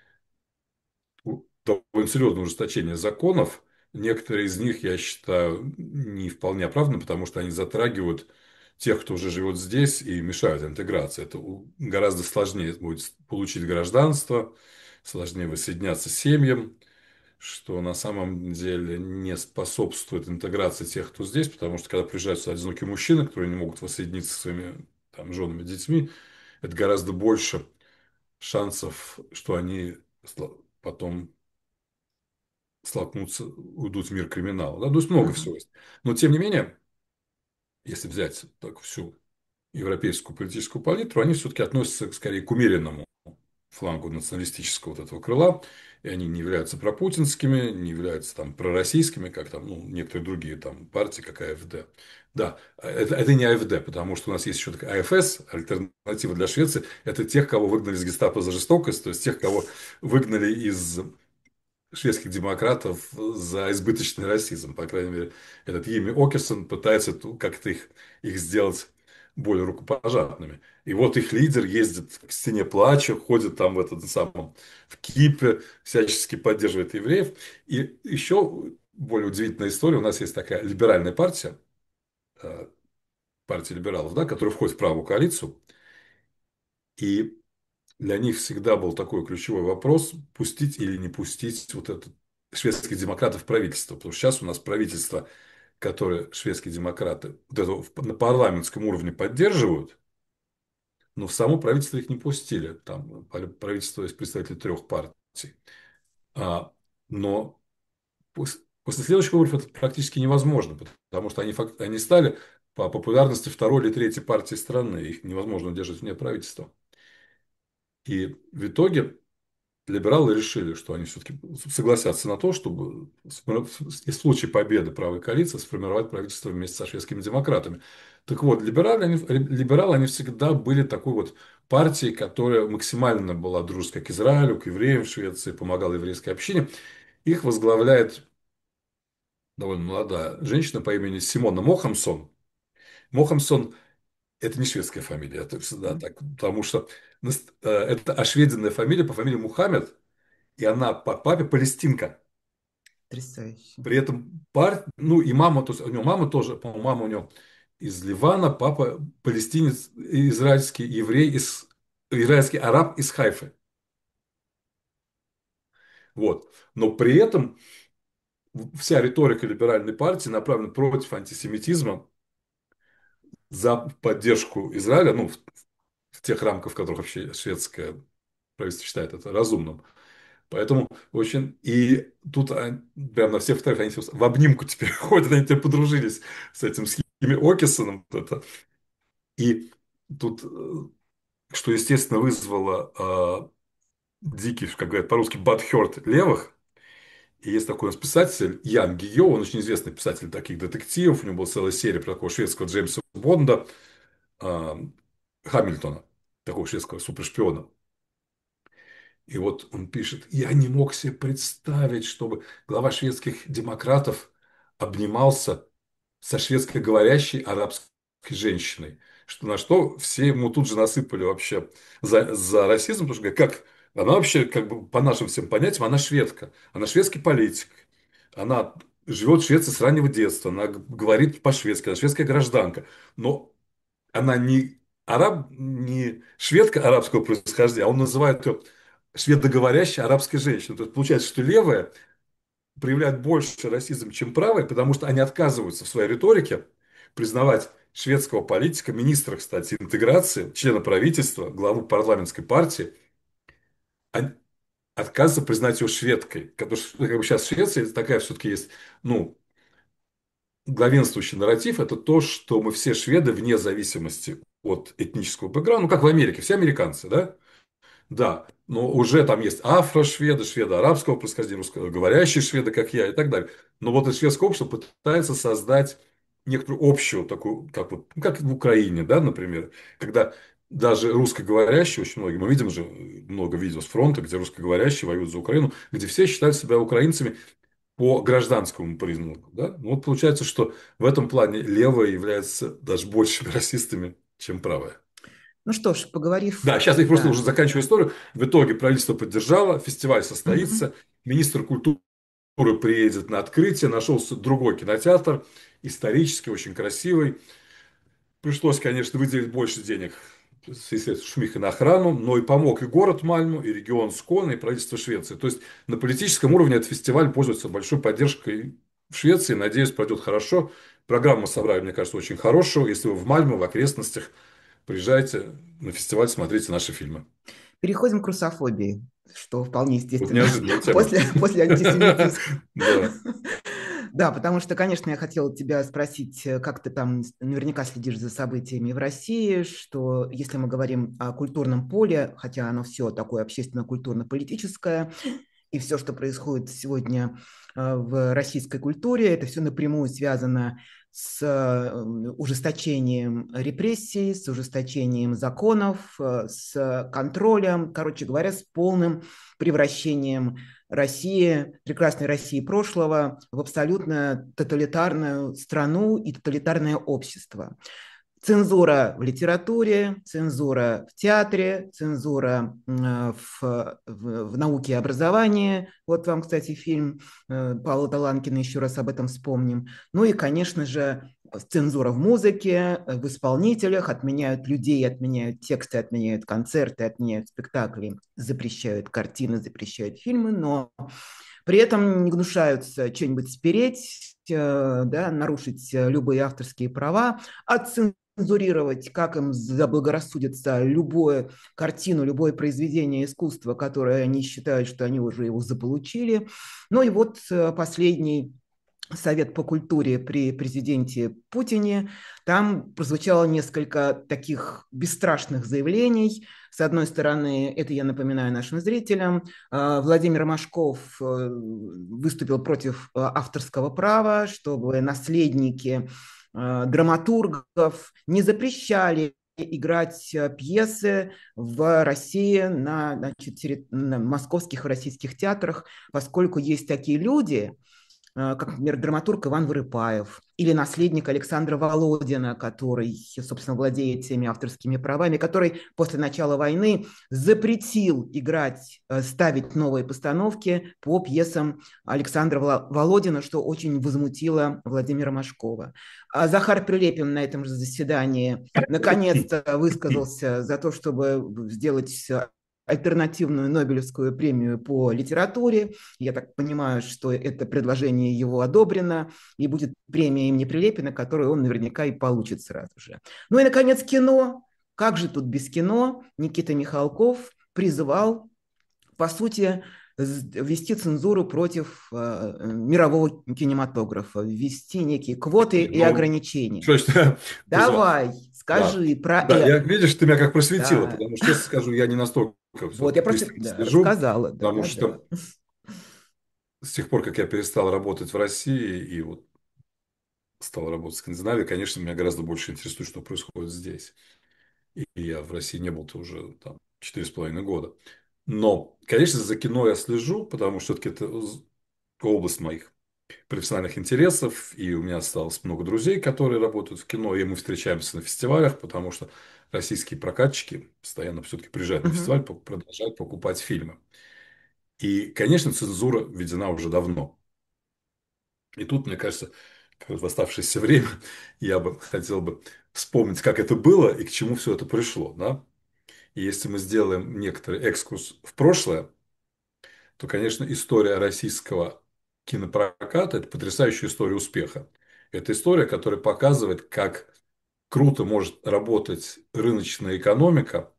довольно серьезное ужесточение законов. Некоторые из них, я считаю, не вполне оправданы, потому что они затрагивают тех, кто уже живет здесь, и мешают интеграции. Это гораздо сложнее будет получить гражданство, сложнее воссоединяться с семьям, что на самом деле не способствует интеграции тех, кто здесь, потому что когда приезжают сюда одинокие мужчины, которые не могут воссоединиться со своими там, женами, детьми, это гораздо больше шансов, что они потом столкнутся, уйдут в мир криминала. Да? То есть много Мгм. всего есть. Но тем не менее, если взять так всю европейскую политическую палитру, они все-таки относятся скорее к умеренному флангу националистического вот этого крыла, и они не являются пропутинскими, не являются там пророссийскими, как там, ну, некоторые другие там партии, как АФД. Да, это не АФД, потому что у нас есть еще такая АФС, альтернатива для Швеции, это тех, кого выгнали из гестапо за жестокость, то есть тех, кого выгнали из шведских демократов за избыточный расизм. По крайней мере, этот Йимми Окерсон пытается как-то их сделать более рукопожатными. И вот их лидер ездит к стене плача, ходит там в этом самом, в кипе, всячески поддерживает евреев. И еще более удивительная история. У нас есть такая либеральная партия, э, партия либералов, да, которая входит в правую коалицию. И для них всегда был такой ключевой вопрос: пустить или не пустить вот этот шведских демократов в правительство. Потому что сейчас у нас правительство, которое шведские демократы вот это на парламентском уровне поддерживают, но в само правительство их не пустили. Там правительство есть представители трех партий. Но после следующих выборов это практически невозможно, потому что они стали по популярности второй или третьей партии страны. Их невозможно удержать вне правительства. И в итоге либералы решили, что они все-таки согласятся на то, чтобы в случае победы правой коалиции сформировать правительство вместе со шведскими демократами. Так вот, либералы, они всегда были такой вот партией, которая максимально была дружеской к Израилю, к евреям в Швеции, помогала еврейской общине. Их возглавляет довольно молодая женщина по имени Симона Мохамсон. Мохамсон — это не шведская фамилия, это всегда так, потому что это ошведенная фамилия по фамилии Мухаммед, и она по папе палестинка. Потрясающе. При этом ну и мама, то есть у него мама тоже, по-моему, мама у него из Ливана, папа палестинец, израильский еврей, израильский араб из Хайфы. Вот. Но при этом вся риторика либеральной партии направлена против антисемитизма, за поддержку Израиля, ну, в тех рамках, в которых вообще шведское правительство считает это разумным. Поэтому очень... И тут прямо на всех фотографиях они в обнимку теперь ходят, они теперь подружились с этим, с Хими Окисоном. Вот это. И тут, что, естественно, вызвало дикий, как говорят по-русски, бадхерт левых. И есть такой у нас писатель Ян Гийо, он очень известный писатель таких детективов, у него была целая серия про такого шведского Джеймса Бонда, э, Хамильтона, такого шведского супершпиона. И вот он пишет: я не мог себе представить, чтобы глава шведских демократов обнимался со шведскоговорящей арабской женщиной. На что все ему тут же насыпали вообще за расизм, потому что говорят, как она вообще, как бы по нашим всем понятиям, она шведка, она шведский политик, она живет в Швеции с раннего детства, она говорит по-шведски, она шведская гражданка, но она не шведка арабского происхождения, а он называет ее шведоговорящая арабская женщина. То есть получается, что левая проявляет больше расизм, чем правая, потому что они отказываются в своей риторике признавать шведского политика, министра, кстати, интеграции, члена правительства, главу парламентской партии, они отказываются признать ее шведкой. Потому что как бы сейчас в Швеции такая все-таки есть, ну, главенствующий нарратив — это то, что мы все шведы вне зависимости от этнического бэкграунда, ну, как в Америке, все американцы, да? Да, но уже там есть афро-шведы, шведы арабского происхождения, русскоговорящие шведы, как я, и так далее. Но вот это шведское общество пытается создать некоторую общую такую, как, вот, ну, как в Украине, да, например, когда даже русскоговорящие, очень многие, мы видим же много видео с фронта, где русскоговорящие воюют за Украину, где все считают себя украинцами по гражданскому признаку. Да? Ну, вот получается, что в этом плане левая является даже большими расистами, чем правая. Ну что ж, поговорив... Да, сейчас я просто Да. уже заканчиваю историю. В итоге правительство поддержало, фестиваль Мгм. состоится, министр культуры приедет на открытие, нашелся другой кинотеатр, исторический, очень красивый. Пришлось, конечно, выделить больше денег в связи с Шумихой на охрану, но и помог и город Мальму, и регион Сконе, и правительство Швеции. То есть на политическом уровне этот фестиваль пользуется большой поддержкой в Швеции. Надеюсь, пройдет хорошо. Программу собрали, мне кажется, очень хорошую. Если вы в Мальме, в окрестностях, приезжайте на фестиваль, смотрите наши фильмы. Переходим к русофобии, что вполне Вот естественно неожиданная тема. после антисемитизма. Да. Да, потому что, конечно, я хотела тебя спросить, как ты там наверняка следишь за событиями в России, что если мы говорим о культурном поле, хотя оно все такое общественно-культурно-политическое, и все, что происходит сегодня в российской культуре, это все напрямую связано с ужесточением репрессий, с ужесточением законов, с контролем, короче говоря, с полным превращением России, прекрасной России прошлого, в абсолютно тоталитарную страну и тоталитарное общество. Цензура в литературе, цензура в театре, цензура в науке и образовании. Вот вам, кстати, фильм Павла Таланкина, еще раз об этом вспомним. Ну и, конечно же, цензура в музыке, в исполнителях, отменяют людей, отменяют тексты, отменяют концерты, отменяют спектакли, запрещают картины, запрещают фильмы, но при этом не гнушаются что-нибудь спереть, да, нарушить любые авторские права, цензурировать, как им заблагорассудится, любую картину, любое произведение искусства, которое они считают, что они уже его заполучили. Ну и вот последний Совет по культуре при президенте Путине. Там прозвучало несколько таких бесстрашных заявлений. С одной стороны, это я напоминаю нашим зрителям, Владимир Машков выступил против авторского права, чтобы наследники драматургов не запрещали играть пьесы в России на, значит, на московских и российских театрах, поскольку есть такие люди, как, например, драматург Иван Вырыпаев или наследник Александра Володина, который, собственно, владеет всеми авторскими правами, который после начала войны запретил играть, ставить новые постановки по пьесам Александра Володина, что очень возмутило Владимира Машкова. А Захар Прилепин на этом же заседании наконец-то высказался за то, чтобы сделать альтернативную Нобелевскую премию по литературе. Я так понимаю, что это предложение его одобрено, и будет премия имени Прилепина, которую он наверняка и получит сразу же. Ну и, наконец, кино. Как же тут без кино? Никита Михалков призывал, по сути, ввести цензуру против мирового кинематографа, ввести некие квоты и Ну, ограничения. что ж, Давай, да. скажи про Да, я, это. видишь, ты меня как просветила, Да. потому что, честно скажу, я не настолько Вот, я все-таки просто пристально да, слежу, рассказала. Да, потому да, да. что с тех пор, как я перестал работать в России и вот стал работать в Скандинавии, конечно, меня гораздо больше интересует, что происходит здесь. И я в России не был-то уже там 4,5 года. Но, конечно, за кино я слежу, потому что все-таки это область моих профессиональных интересов, и у меня осталось много друзей, которые работают в кино, и мы встречаемся на фестивалях, потому что российские прокатчики постоянно все-таки приезжают на Мгм. фестиваль, продолжают покупать фильмы. И, конечно, цензура введена уже давно. И тут, мне кажется, как раз в оставшееся время я бы хотел бы вспомнить, как это было и к чему все это пришло. Да? И если мы сделаем некоторый экскурс в прошлое, то, конечно, история российского кинопроката – это потрясающая история успеха. Это история, которая показывает, как круто может работать рыночная экономика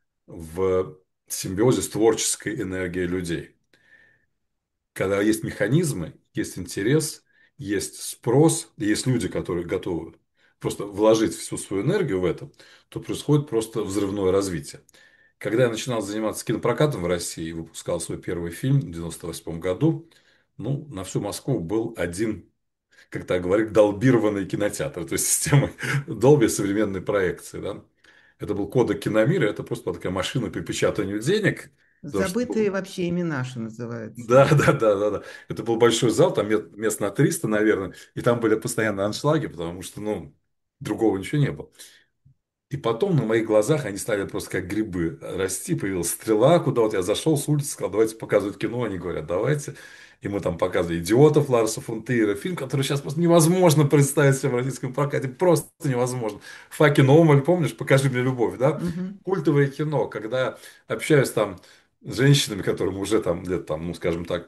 в симбиозе с творческой энергией людей. Когда есть механизмы, есть интерес, есть спрос, и есть люди, которые готовы просто вложить всю свою энергию в это, то происходит просто взрывное развитие. Когда я начинал заниматься кинопрокатом в России и выпускал свой первый фильм в 1998 году, ну, на всю Москву был один, как так говорит, долбированный кинотеатр, то есть система Dolby современной проекции. Да? Это был кодек Киномира, это просто была такая машина по печатанию денег, потому что Забытые вообще имена, что называется. да, да, да, да, да. Это был большой зал, там мест на 300, наверное, и там были постоянно аншлаги, потому что, ну, другого ничего не было. И потом на моих глазах они стали просто как грибы расти, появилась стрела, куда вот я зашел с улицы, сказал, давайте показывать кино, они говорят, давайте. И мы там показывали «Идиотов» Ларса фон Триера, фильм, который сейчас просто невозможно представить себе в российском прокате, просто невозможно. «Факин Омель», помнишь, «Покажи мне любовь», да? Мгм. Культовое кино, когда общаюсь там с женщинами, которым уже там лет, там, ну, скажем так,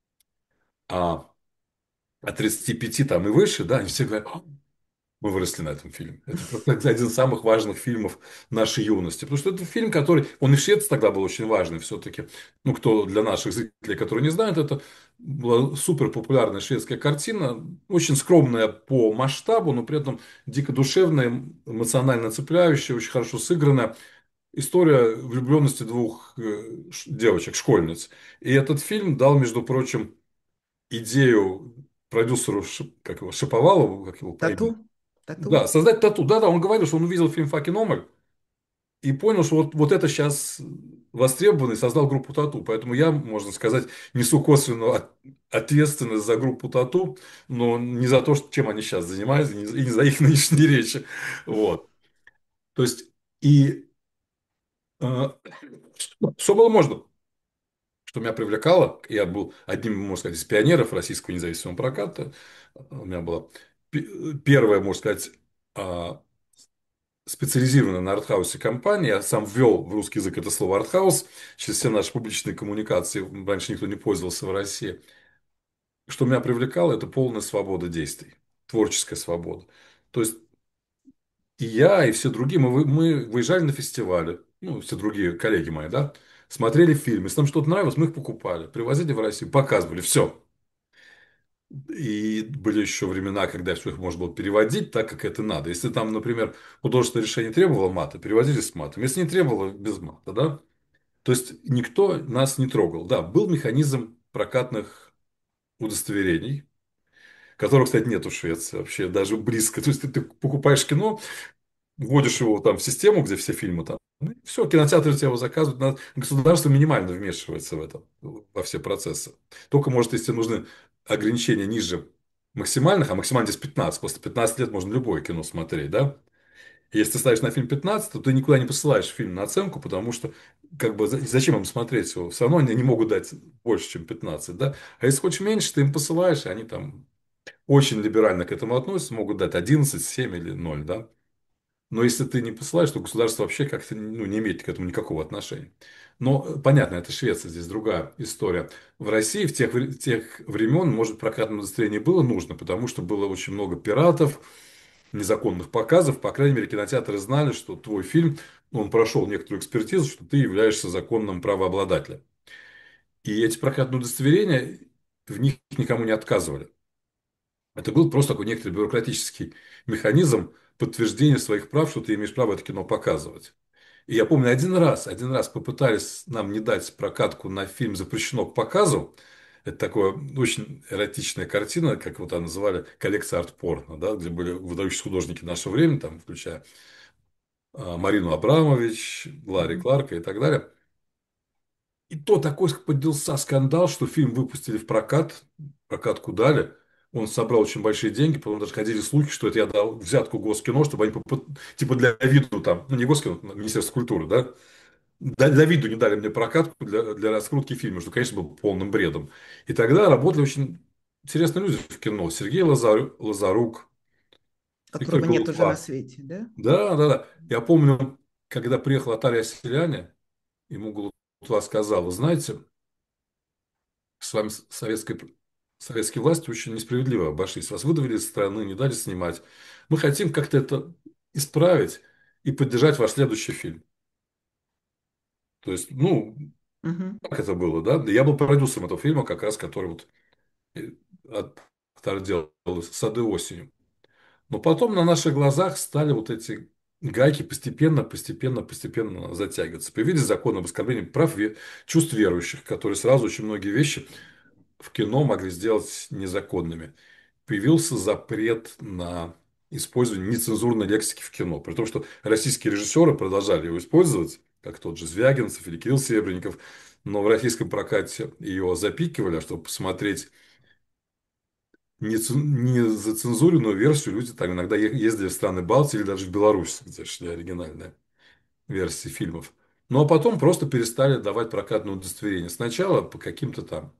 а, от 35 там и выше, да, они все говорят, мы выросли на этом фильме. Это просто один из самых важных фильмов нашей юности. Потому что это фильм, который... Он и в Швеции тогда был очень важный все-таки. Ну, кто для наших зрителей, которые не знают, это была супер популярная шведская картина. Очень скромная по масштабу, но при этом дико душевная, эмоционально цепляющая, очень хорошо сыгранная. История влюбленности двух девочек, школьниц. И этот фильм дал, между прочим, идею продюсеру, как его, Шаповалову, как его по Тату? имени, Тату? да, создать тату. Да-да, он говорил, что он увидел фильм «Факин Омель» и понял, что вот это сейчас востребовано, и создал группу тату. Поэтому я, можно сказать, несу косвенную ответственность за группу тату, но не за то, чем они сейчас занимаются, и не за их нынешние речи. Вот. То есть, и что было можно? Что меня привлекало, я был одним, можно сказать, из пионеров российского независимого проката. У меня была первая, можно сказать, а, специализированная на артхаусе компания. Я сам ввел в русский язык это слово артхаус через все наши публичные коммуникации. Раньше никто не пользовался в России. Что меня привлекало, это полная свобода действий, творческая свобода. То есть и я, и все другие, мы выезжали на фестивали, ну, все другие коллеги мои, да, смотрели фильмы, если нам что-то нравилось, мы их покупали, привозили в Россию, показывали, все. И были еще времена, когда все их можно было переводить так, как это надо. Если там, например, художественное решение требовало мата, переводили с матом. Если не требовало, без мата, да? То есть никто нас не трогал. Да, был механизм прокатных удостоверений, которого, кстати, нет в Швеции вообще, даже близко. То есть ты покупаешь кино, вводишь его там в систему, где все фильмы там. Все, кинотеатры тебе его заказывают. Государство минимально вмешивается в это, во все процессы. Только, может, если нужны ограничения ниже максимальных, а максимально здесь 15, после 15 лет можно любое кино смотреть, да? И если ты ставишь на фильм 15, то ты никуда не посылаешь фильм на оценку, потому что как бы зачем им смотреть его? Все равно они не могут дать больше, чем 15, да? А если хочешь меньше, ты им посылаешь, и они там очень либерально к этому относятся, могут дать 11, 7 или 0, да? Но если ты не посылаешь, то государство вообще как-то ну, не имеет к этому никакого отношения. Но понятно, это Швеция, здесь другая история. В России в тех времен, может, прокатное удостоверение было нужно, потому что было очень много пиратов, незаконных показов. По крайней мере, кинотеатры знали, что твой фильм, ну, он прошел некоторую экспертизу, что ты являешься законным правообладателем. И эти прокатные удостоверения, в них никому не отказывали. Это был просто такой некоторый бюрократический механизм подтверждения своих прав, что ты имеешь право это кино показывать. И я помню, один раз попытались нам не дать прокатку на фильм «Запрещено к показу». Это такая очень эротичная картина, как вот она называли, коллекция арт-порно, да, где были выдающиеся художники нашего времени, там, включая Марину Абрамович, Ларри Мгм. Кларка и так далее. И то такой поднялся скандал, что фильм выпустили в прокат, прокатку дали. Он собрал очень большие деньги, потом даже ходили слухи, что это я дал взятку Госкино, чтобы они типа для виду там, ну не Госкино, Министерство культуры, да, для виду не дали мне прокатку для раскрутки фильма, что, конечно, был полным бредом. И тогда работали очень интересные люди в кино. Сергей Лазарук, Виктор Которого нет уже на Голубка. свете, да? Да, да, да. Я помню, когда приехал Атария Селяне, ему Голубка сказал: вы знаете, с вами советские власти очень несправедливо обошлись. Вас выдавили из страны, не дали снимать. Мы хотим как-то это исправить и поддержать ваш следующий фильм. То есть, ну, Мгм. как это было, да? Да, я был продюсером этого фильма, как раз, который вот э, автор делал «Сады осенью». Но потом на наших глазах стали вот эти гайки постепенно затягиваться. Появились законы об оскорблении прав чувств верующих, которые сразу очень многие вещи в кино могли сделать незаконными. Появился запрет на использование нецензурной лексики в кино. При том, что российские режиссеры продолжали его использовать, как тот же Звягинцев или Кирилл Серебренников, но в российском прокате ее запикивали, а чтобы посмотреть не зацензуренную версию, люди там иногда ездили в страны Балтии или даже в Беларусь, где шли оригинальные версии фильмов. Ну а потом просто перестали давать прокатное удостоверение. Сначала по каким-то там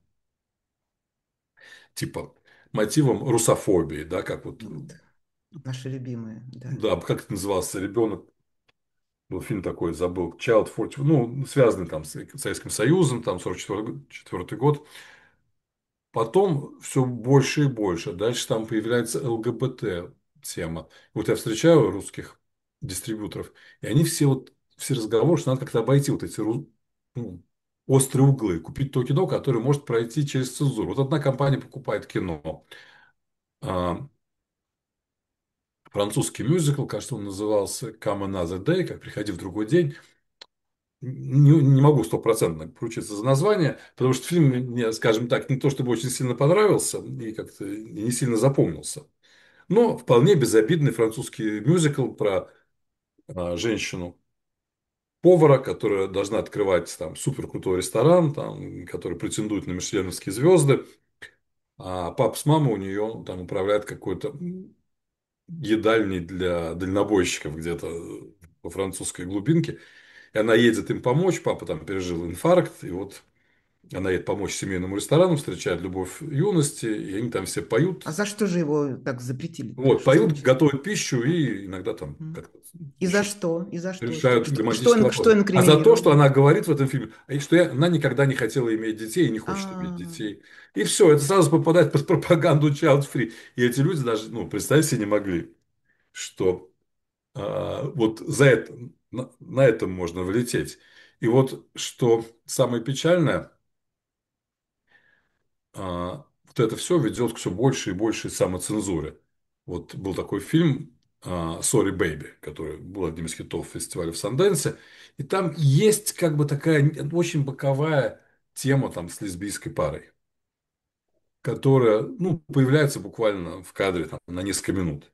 типа мотивам русофобии, да, как вот, Вот. Наши любимые, да. да, как это назывался, ребенок, был фильм такой, забыл, Child 40, ну, связанный там с Советским Союзом, там 44 год. Потом все больше и больше. Дальше там появляется ЛГБТ тема. Вот я встречаю русских дистрибьюторов, и они все вот, все разговоры, что надо как-то обойти вот эти ну, острые углы, купить то кино, которое может пройти через цензуру. Вот одна компания покупает кино, а, французский мюзикл, кажется, он назывался Come Another Day, как «Приходи в другой день». Не могу стопроцентно поручиться за название, потому что фильм мне, скажем так, не то чтобы очень сильно понравился и как-то не сильно запомнился. Но вполне безобидный французский мюзикл про женщину повара, которая должна открывать там супер крутой ресторан, там, который претендует на мишленовские звезды, а папа с мамой у нее там управляет какой-то едальней для дальнобойщиков где-то во французской глубинке. И она едет им помочь, папа там пережил инфаркт, и вот она едет помочь семейному ресторану, встречает любовь юности, и они там все А поют. за что же его так запретили-то? Вот, Что поют, случилось? готовят пищу и иногда там М. как-то И за что? И за что? решают романтические Что вопросы. А за то, что инкриминировали? она говорит в этом фильме, что она никогда не хотела иметь детей и не хочет иметь А, детей. И все, это сразу попадает под пропаганду child free. И эти люди даже, ну, представить себе не могли, что вот за это, на этом можно влететь. И вот что самое печальное, вот это все ведет к все большей и большей самоцензуре. Вот был такой фильм «Sorry, Baby», который был одним из хитов фестиваля в Санденсе. И там есть как бы такая очень боковая тема там с лесбийской парой, которая, ну, появляется буквально в кадре там, на несколько минут.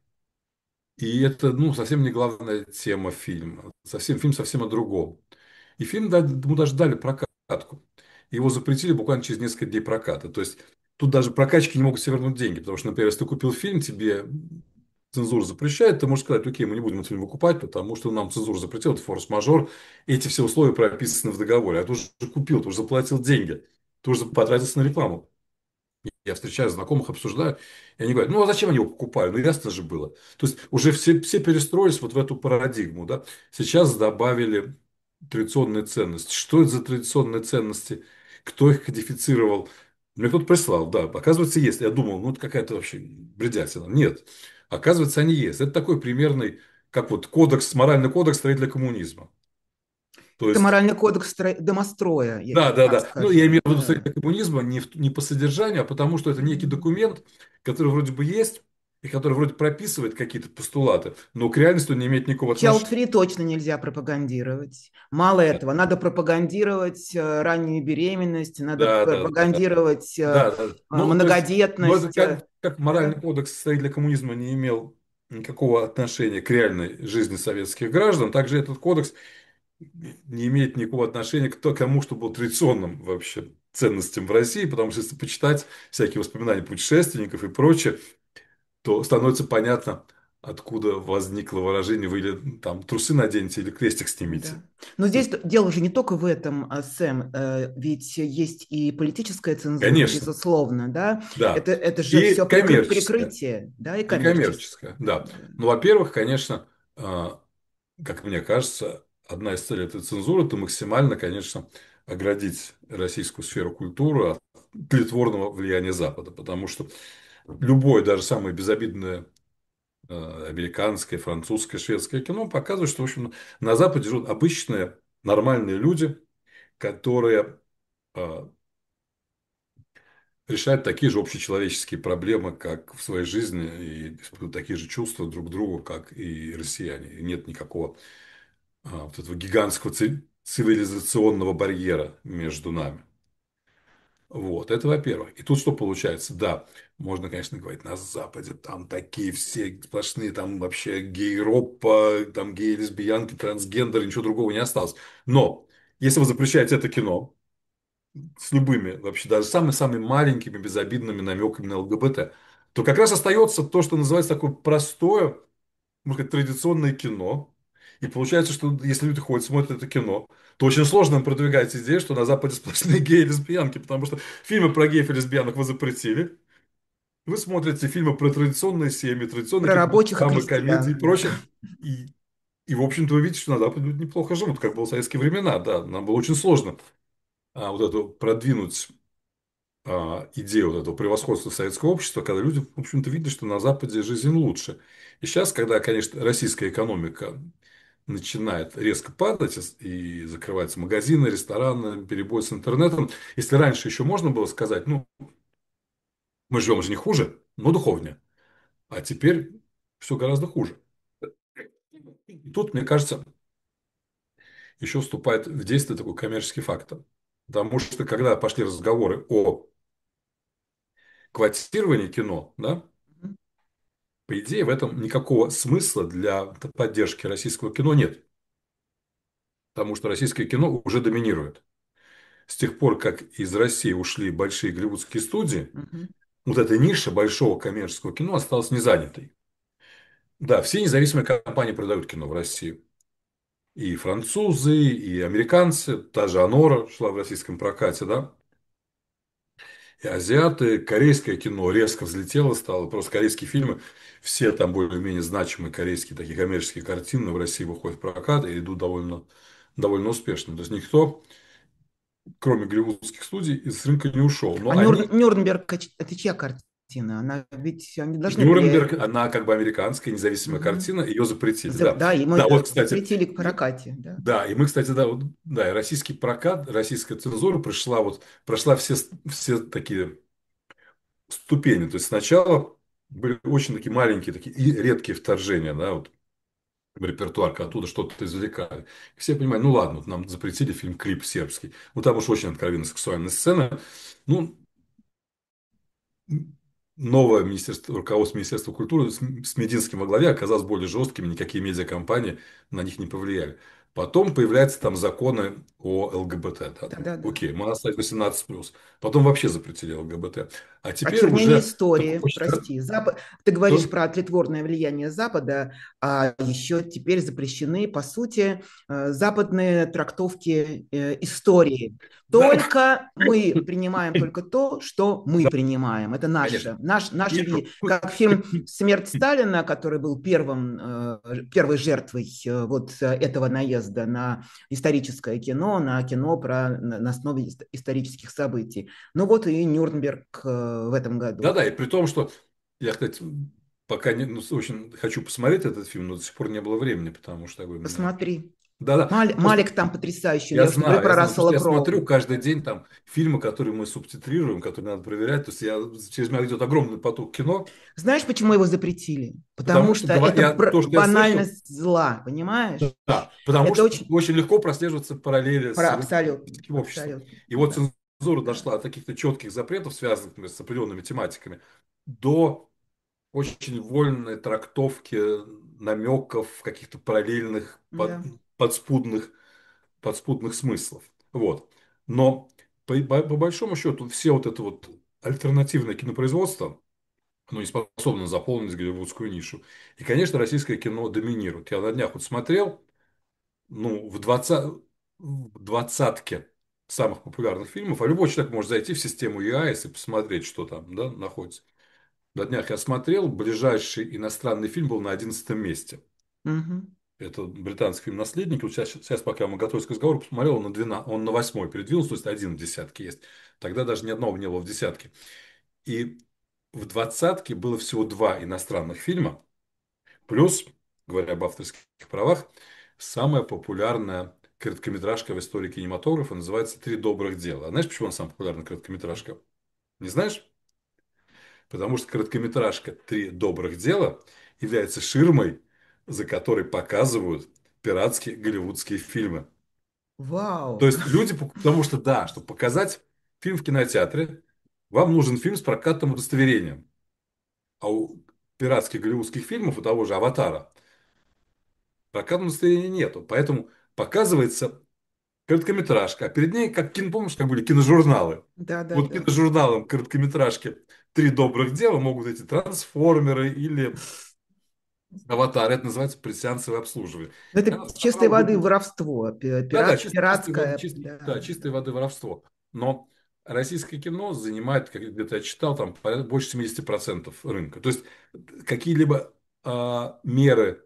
И это, ну, совсем не главная тема фильма. Фильм совсем о другом. И фильм ему даже дали прокатку. Его запретили буквально через несколько дней проката. То есть тут даже прокатчики не могут себе вернуть деньги. Потому что, например, если ты купил фильм, тебе цензура запрещает, ты можешь сказать: окей, мы не будем этот фильм выкупать, потому что нам цензура запретила, это форс-мажор. Эти все условия прописаны в договоре. А ты уже купил, ты уже заплатил деньги, ты уже потратился на рекламу. Я встречаю знакомых, обсуждаю, и они говорят: ну а зачем они его покупали? Ну ясно же было. То есть уже все перестроились вот в эту парадигму, да. Сейчас добавили традиционные ценности. Что это за традиционные ценности? Кто их кодифицировал? Мне кто-то прислал, да. Оказывается, есть. Я думал, ну это какая-то вообще бредятина. Нет. Оказывается, они есть. Это такой примерный, как вот кодекс, моральный кодекс строителя коммунизма. То Это есть моральный кодекс домостроя, я да, тебе да, так да. Ну, я скажу. имею в виду Да. строительство коммунизма не по содержанию, а потому что это некий Мгм. документ, который вроде бы есть, и который вроде прописывает какие-то постулаты, но к реальности он не имеет никакого отношения. Child-free точно нельзя пропагандировать. Мало этого, надо пропагандировать раннюю беременность, надо Да, да, да, да. пропагандировать Да, да. Ну, то есть, но это многодетность. как Да. моральный кодекс строителя коммунизма не имел никакого отношения к реальной жизни советских граждан, также этот кодекс не имеет никакого отношения к тому, что было традиционным вообще ценностям в России, потому что если почитать всякие воспоминания путешественников и прочее, то становится понятно, откуда возникло выражение: вы или там трусы наденете, или крестик снимите. Да. Но То здесь есть, дело же не только в этом, Сэм, ведь есть и политическая цензура, конечно, безусловно, да, да. это же И все коммерческое, прикрытие, да, и и коммерческое. коммерческое, да. Да. Ну, во-первых, конечно, как мне кажется, одна из целей этой цензуры — это максимально, конечно, оградить российскую сферу культуры от тлетворного влияния Запада, потому что любое, даже самое безобидное американское, французское, шведское кино показывает, что, в общем, на Западе живут обычные, нормальные люди, которые э, решают такие же общечеловеческие проблемы, как в своей жизни, и испытывают такие же чувства друг к другу, как и россияне. И нет никакого вот этого гигантского цивилизационного барьера между нами. Вот, это во-первых. И тут что получается? Да, можно, конечно, говорить: на Западе там такие все сплошные, там вообще гей-ропа, там геи, лесбиянки, трансгендеры, ничего другого не осталось. Но если вы запрещаете это кино с любыми, вообще даже самыми-самыми маленькими безобидными намеками на ЛГБТ, то как раз остается то, что называется такое простое, можно сказать, традиционное кино. И получается, что если люди ходят, смотрят это кино, то очень сложно им продвигать идею, что на Западе сплошные геи и лесбиянки, потому что фильмы про геев и лесбиянок вы запретили. Вы смотрите фильмы про традиционные семьи, традиционные Про какие-то рабочих и драмы, комедии и крестьян, да. прочее. И, и, в общем-то, вы видите, что на Западе люди неплохо живут, как было в советские времена. Да, нам было очень сложно вот эту продвинуть идею вот этого превосходства советского общества, когда люди, в общем-то, видят, что на Западе жизнь лучше. И сейчас, когда, конечно, российская экономика начинает резко падать, и закрываются магазины, рестораны, перебой с интернетом. Если раньше еще можно было сказать: ну, мы живем же не хуже, но духовнее. А теперь все гораздо хуже. И тут, мне кажется, еще вступает в действие такой коммерческий фактор. Потому что когда пошли разговоры о квотировании кино, да, по идее, в этом никакого смысла для поддержки российского кино нет. Потому что российское кино уже доминирует. С тех пор, как из России ушли большие голливудские студии, Мгм. вот эта ниша большого коммерческого кино осталась незанятой. Да, все независимые компании продают кино в Россию. И французы, и американцы, та же Анора шла в российском прокате, да. И азиаты, корейское кино резко взлетело, стало. Просто корейские фильмы, все там более-менее значимые корейские такие коммерческие картины в России выходят в прокат и идут довольно успешно. То есть никто, кроме голливудских студий, из рынка не ушел. А Но они Нюрнберг, это чья картина? Она ведь они должны Нюрнберг, были... она как бы американская независимая Мгм. картина, ее запретили, да. Да, и мы Да, вот, кстати, запретили к и, прокате, да. да, и мы, кстати, да, вот, да, и российский прокат, российская цензура прошла все такие ступени. То есть сначала были очень такие маленькие, такие и редкие вторжения, да, вот в репертуар, оттуда что-то извлекали. Все понимают, ну ладно, вот нам запретили фильм «Клип сербский». Ну, там уж очень откровенно сексуальная сцена. Ну, новое министерство, руководство Министерства культуры с Мединским во главе оказалось более жесткими, никакие медиакомпании на них не повлияли. Потом появляются там законы о ЛГБТ. Да, там, Да-да-да. окей, мы оставили 18+. Потом вообще запретили ЛГБТ. А теперь Очернение уже такой истории, очень... прости. Ты говоришь Что? про тлетворное влияние Запада, а еще теперь запрещены, по сути, западные трактовки истории. Да, Только мы принимаем только то, что мы да, принимаем. Это конечно. наше И, видение. Как фильм «Смерть Сталина», который был первой жертвой этого наезда на историческое кино, на кино на основе исторических событий. Ну вот и Нюрнберг в этом году. да-да, и при том, что я, кстати, пока не, ну, очень хочу посмотреть этот фильм, но до сих пор не было времени, потому что такой у меня... Посмотри. Да-да, просто Малик там потрясающий. Я уж не говорю про я знаю, потому Рассела что я Кроу. смотрю каждый день там фильмы, которые мы субтитрируем, которые надо проверять. То есть через меня идет огромный поток кино, Знаешь, почему его запретили? потому Потому что что это то, что я слышал, банальность зла, понимаешь? да, потому Это что очень очень легко прослеживаться параллели с абсолютно, русским обществом. абсолютно. И вот Да, цензура да, дошла от каких-то четких запретов, связанных, например, с определенными тематиками, до очень вольной трактовки намеков, каких-то параллельных, да. подспудных смыслов. Вот. Но по большому счету все вот это вот альтернативное кинопроизводство, оно не способно заполнить голливудскую нишу. И, конечно, российское кино доминирует. Я на днях вот смотрел, ну, в двадцатке самых популярных фильмов, а любой человек может зайти в систему ЕАЭС и посмотреть, что там, да, находится. На днях я смотрел, ближайший иностранный фильм был на 11 месте. Мгм. Это британский фильм «Наследники». Вот сейчас, пока мы готовились к разговору, посмотрел, он на 8 передвинулся, то есть один в десятке есть. Тогда даже ни одного не было в десятке. И в двадцатке было всего два иностранных фильма. Плюс, говоря об авторских правах, самая популярная короткометражка в истории кинематографа называется «Три добрых дела». А знаешь, почему она самая популярная короткометражка? Не знаешь? Потому что короткометражка «Три добрых дела» является ширмой, за которой показывают пиратские голливудские фильмы. То Вау. есть люди, потому что да, чтобы показать фильм в кинотеатре, вам нужен фильм с прокатным удостоверением. А у пиратских голливудских фильмов, у того же «Аватара», прокатного удостоверения нету. Поэтому показывается короткометражка. А перед ней, помнишь, как были киножурналы? Да, да, Вот да. киножурналом короткометражки «Три добрых дела» могут эти трансформеры или «Аватар». Это называется пресеансовое обслуживание. Но это Я чистой собрал воды воровство. Да-да, Пиратское. да, Да, чистой да. воды воровство. Но российское кино занимает, как где-то я читал, там больше 70% рынка. То есть какие-либо меры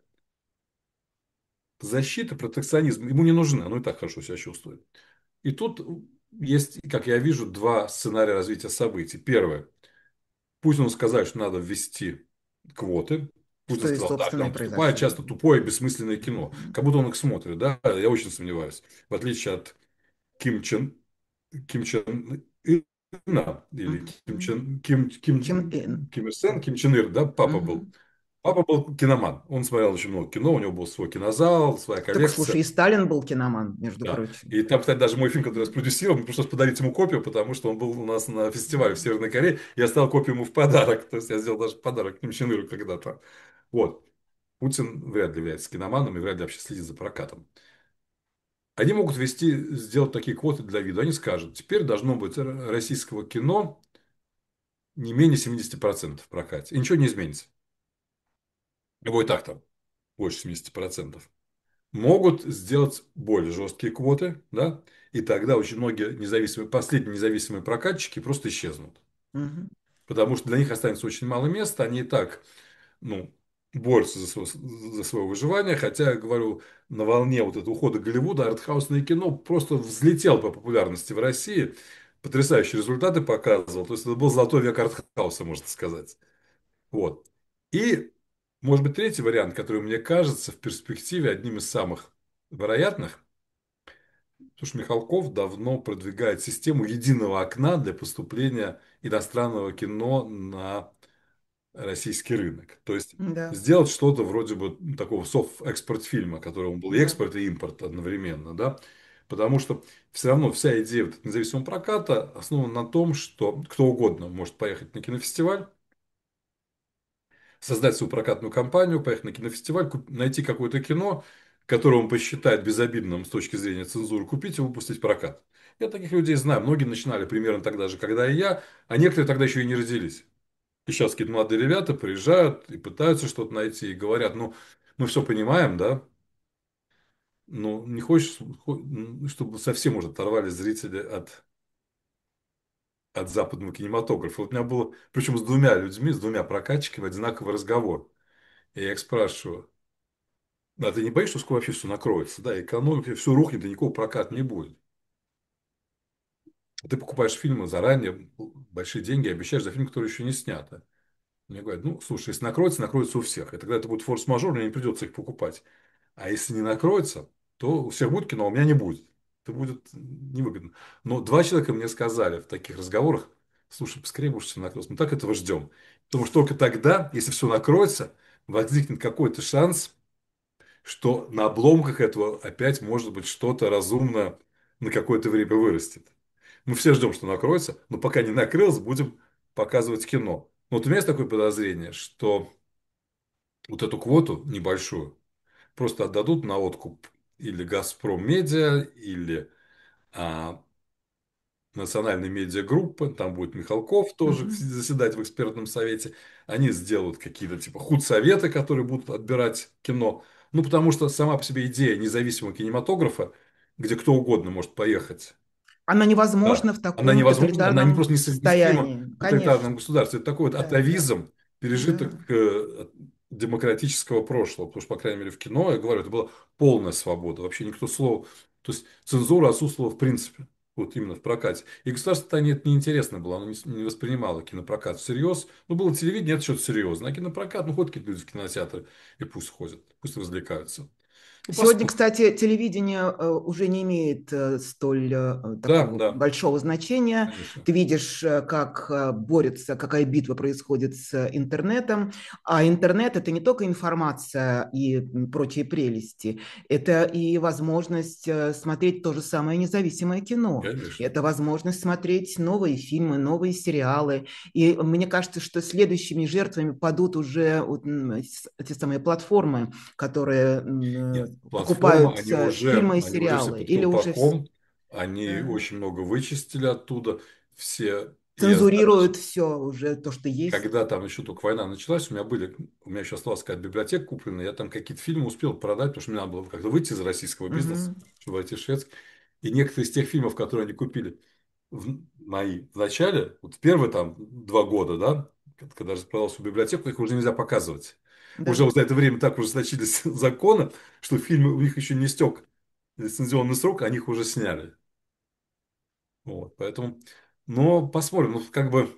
защиты, протекционизм ему не нужны, оно и так хорошо себя чувствует. И тут есть, как я вижу, два сценария развития событий. Первое. Путину сказали, что надо ввести квоты. Путин Что и, сказал, да, собственно, и там поступает произошло. часто тупое, бессмысленное кино. Мгм. Как будто он их смотрит, да? Я очень сомневаюсь. В отличие от Ким Чен Ким Чен Ына, или Мгм. Чим Ын. Ким Ир Сен, Ким Чен Ир, да, папа был. Мгм. Папа был киноман. Он смотрел очень много кино, у него был свой кинозал, своя Так, слушай, коллекция. и Сталин был киноман, между Да. прочим. И там, кстати, даже мой фильм, который я спродюсировал, мне пришлось подарить ему копию, потому что он был у нас на фестивале в Мгм. Северной Корее. Я оставил копию ему в подарок. То есть я сделал даже подарок Ким Чен Иру когда-то. Вот. Путин вряд ли является киноманом и вряд ли вообще следит за прокатом. Они могут сделать такие квоты для вида. Они скажут, теперь должно быть российского кино не менее 70% в прокате. И ничего не изменится. Его и так там больше 70%. Могут сделать более жесткие квоты, да, и тогда очень многие последние независимые прокатчики просто исчезнут. Мгм. Потому что для них останется очень мало места, они и так, ну, борются за свое выживание, хотя, я говорю, на волне вот этого ухода Голливуда артхаусное кино просто взлетел по популярности в России, потрясающие результаты показывал, то есть это был золотой век артхауса, можно сказать. Вот. И, может быть, третий вариант, который мне кажется в перспективе одним из самых вероятных, Потому что Михалков давно продвигает систему единого окна для поступления иностранного кино на российский рынок. То есть Да, сделать что-то вроде бы такого софт-экспорт-фильма, который он был и да. экспорт, и импорт одновременно, да. Потому что все равно вся идея вот независимого проката основана на том, что кто угодно может поехать на кинофестиваль, создать свою прокатную компанию, поехать на кинофестиваль, найти какое-то кино, которое он посчитает безобидным с точки зрения цензуры, купить и выпустить в прокат. Я таких людей знаю. Многие начинали примерно тогда же, когда и я, а некоторые тогда еще и не родились. И сейчас какие-то молодые ребята приезжают и пытаются что-то найти, и говорят, ну, мы все понимаем, да, но не хочешь, чтобы совсем уже оторвали зрители от западного кинематографа. Вот у меня было, причем с двумя людьми, с двумя прокатчиками одинаковый разговор. И я их спрашиваю, а ты не боишься, что скоро вообще все накроется, да, экономика, все рухнет, и никакого проката не будет. Ты покупаешь фильмы заранее, большие деньги, обещаешь за фильм, который еще не снят. Мне говорят, ну, слушай, если накроется, накроется у всех. И тогда это будет форс-мажор, мне не придется их покупать. А если не накроется, то у всех будет кино, а у меня не будет. Это будет невыгодно. Но два человека мне сказали в таких разговорах, слушай, поскорее уж все накроется. Мы так этого ждем. Потому что только тогда, если все накроется, возникнет какой-то шанс, что на обломках этого опять, может быть, что-то разумное на какое-то время вырастет. Мы все ждем, что накроется, но пока не накрылось, будем показывать кино. Но вот у меня есть такое подозрение, что вот эту квоту небольшую просто отдадут на откуп или «Газпром Медиа», или а, национальной медиагруппы, там будет Михалков тоже Мгм. заседать в экспертном совете. Они сделают какие-то типа худсоветы, которые будут отбирать кино. Ну, потому что сама по себе идея независимого кинематографа, где кто угодно может поехать. Она Да, невозможна в она таком невозможна, она не просто тоталитарном несовместима состоянии. в тоталитарном Конечно. государстве. Это такой вот Да, да, атовизм, пережиток да. демократического прошлого. Потому что, по крайней мере, в кино, я говорю, это была полная свобода. Вообще никто слова... То есть цензура отсутствовала в принципе. Вот именно в прокате. И государство-то это неинтересно было, оно не воспринимало кинопрокат всерьез. Ну, было телевидение, это что-то серьезное. А кинопрокат, ну, ходят какие-то люди в кинотеатры, и пусть ходят, пусть развлекаются. Ну, Сегодня, посмотрим. кстати, телевидение уже не имеет столь Да, такого да, большого значения. конечно. Ты видишь, как борется, какая битва происходит с интернетом. А интернет – это не только информация и прочие прелести, это и возможность смотреть то же самое независимое кино. Конечно. Это возможность смотреть новые фильмы, новые сериалы. И мне кажется, что следующими жертвами падут уже вот, те самые платформы, которые Нет, платформы, покупают фильмы и они уже все сериалы, под или уже колпаком, они да, очень много вычистили оттуда, все. И я знаю, цензурируют все уже то, что есть. когда там еще только война началась, у меня еще осталась какая-то библиотека купленная, я там какие-то фильмы успел продать, потому что мне надо было как-то выйти из российского бизнеса, Мгм. чтобы войти в шведский. И некоторые из тех фильмов, которые они купили мои в начале, вот в первые там 2 года, да, когда распродался в библиотеку, их уже нельзя показывать. Уже Да. вот за это время так ужесточились законы, что фильмы у них еще не стек лицензионный срок, они их уже сняли. Вот, поэтому, но посмотрим, ну, как бы,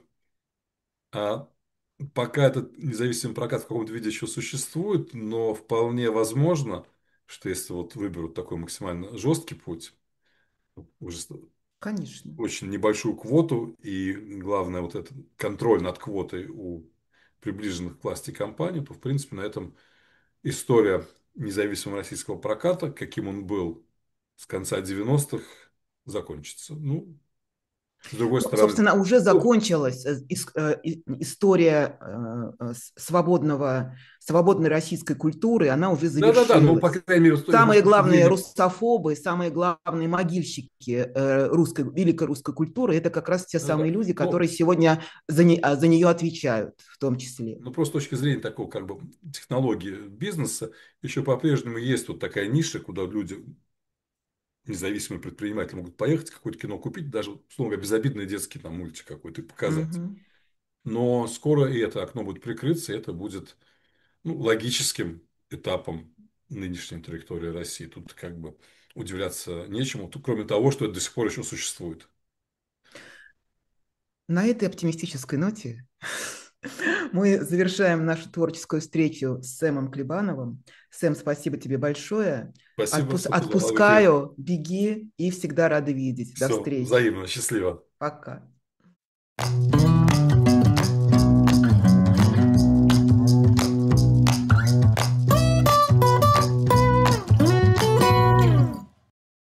а, пока этот независимый прокат в каком-то виде еще существует, но вполне возможно, что если вот выберут такой максимально жесткий путь, уже Конечно. очень небольшую квоту, и главное, вот этот контроль над квотой у приближенных к власти компаний, то, в принципе, на этом история независимого российского проката, каким он был с конца 90-х, закончится. Ну, с другой Ну, стороны, собственно, уже ну, закончилась история свободной российской культуры, она уже да-да-да, ну, по завершилась. крайней мере, с Самые точки главные зрения, русофобы, самые главные могильщики великой русской культуры – это как раз те да-да, самые люди, которые ну, сегодня за нее отвечают в том числе. ну, просто с точки зрения такого, как бы, технологии бизнеса, еще по-прежнему есть вот такая ниша, куда люди независимые предприниматели могут поехать, какое-то кино купить, даже, условно говоря, безобидный детский там мультик какой-то и показать. Мгм. Но скоро и это окно будет прикрыться, и это будет, ну, логическим этапом нынешней траектории России. Тут как бы удивляться нечему, тут, кроме того, что это до сих пор еще существует. На этой оптимистической ноте Мы завершаем нашу творческую встречу с Сэмом Клебановым. Сэм, спасибо тебе большое. Спасибо, что позвала в эфир. Отпускаю, беги и всегда рада видеть. До Все, встречи. взаимно, счастливо. Пока.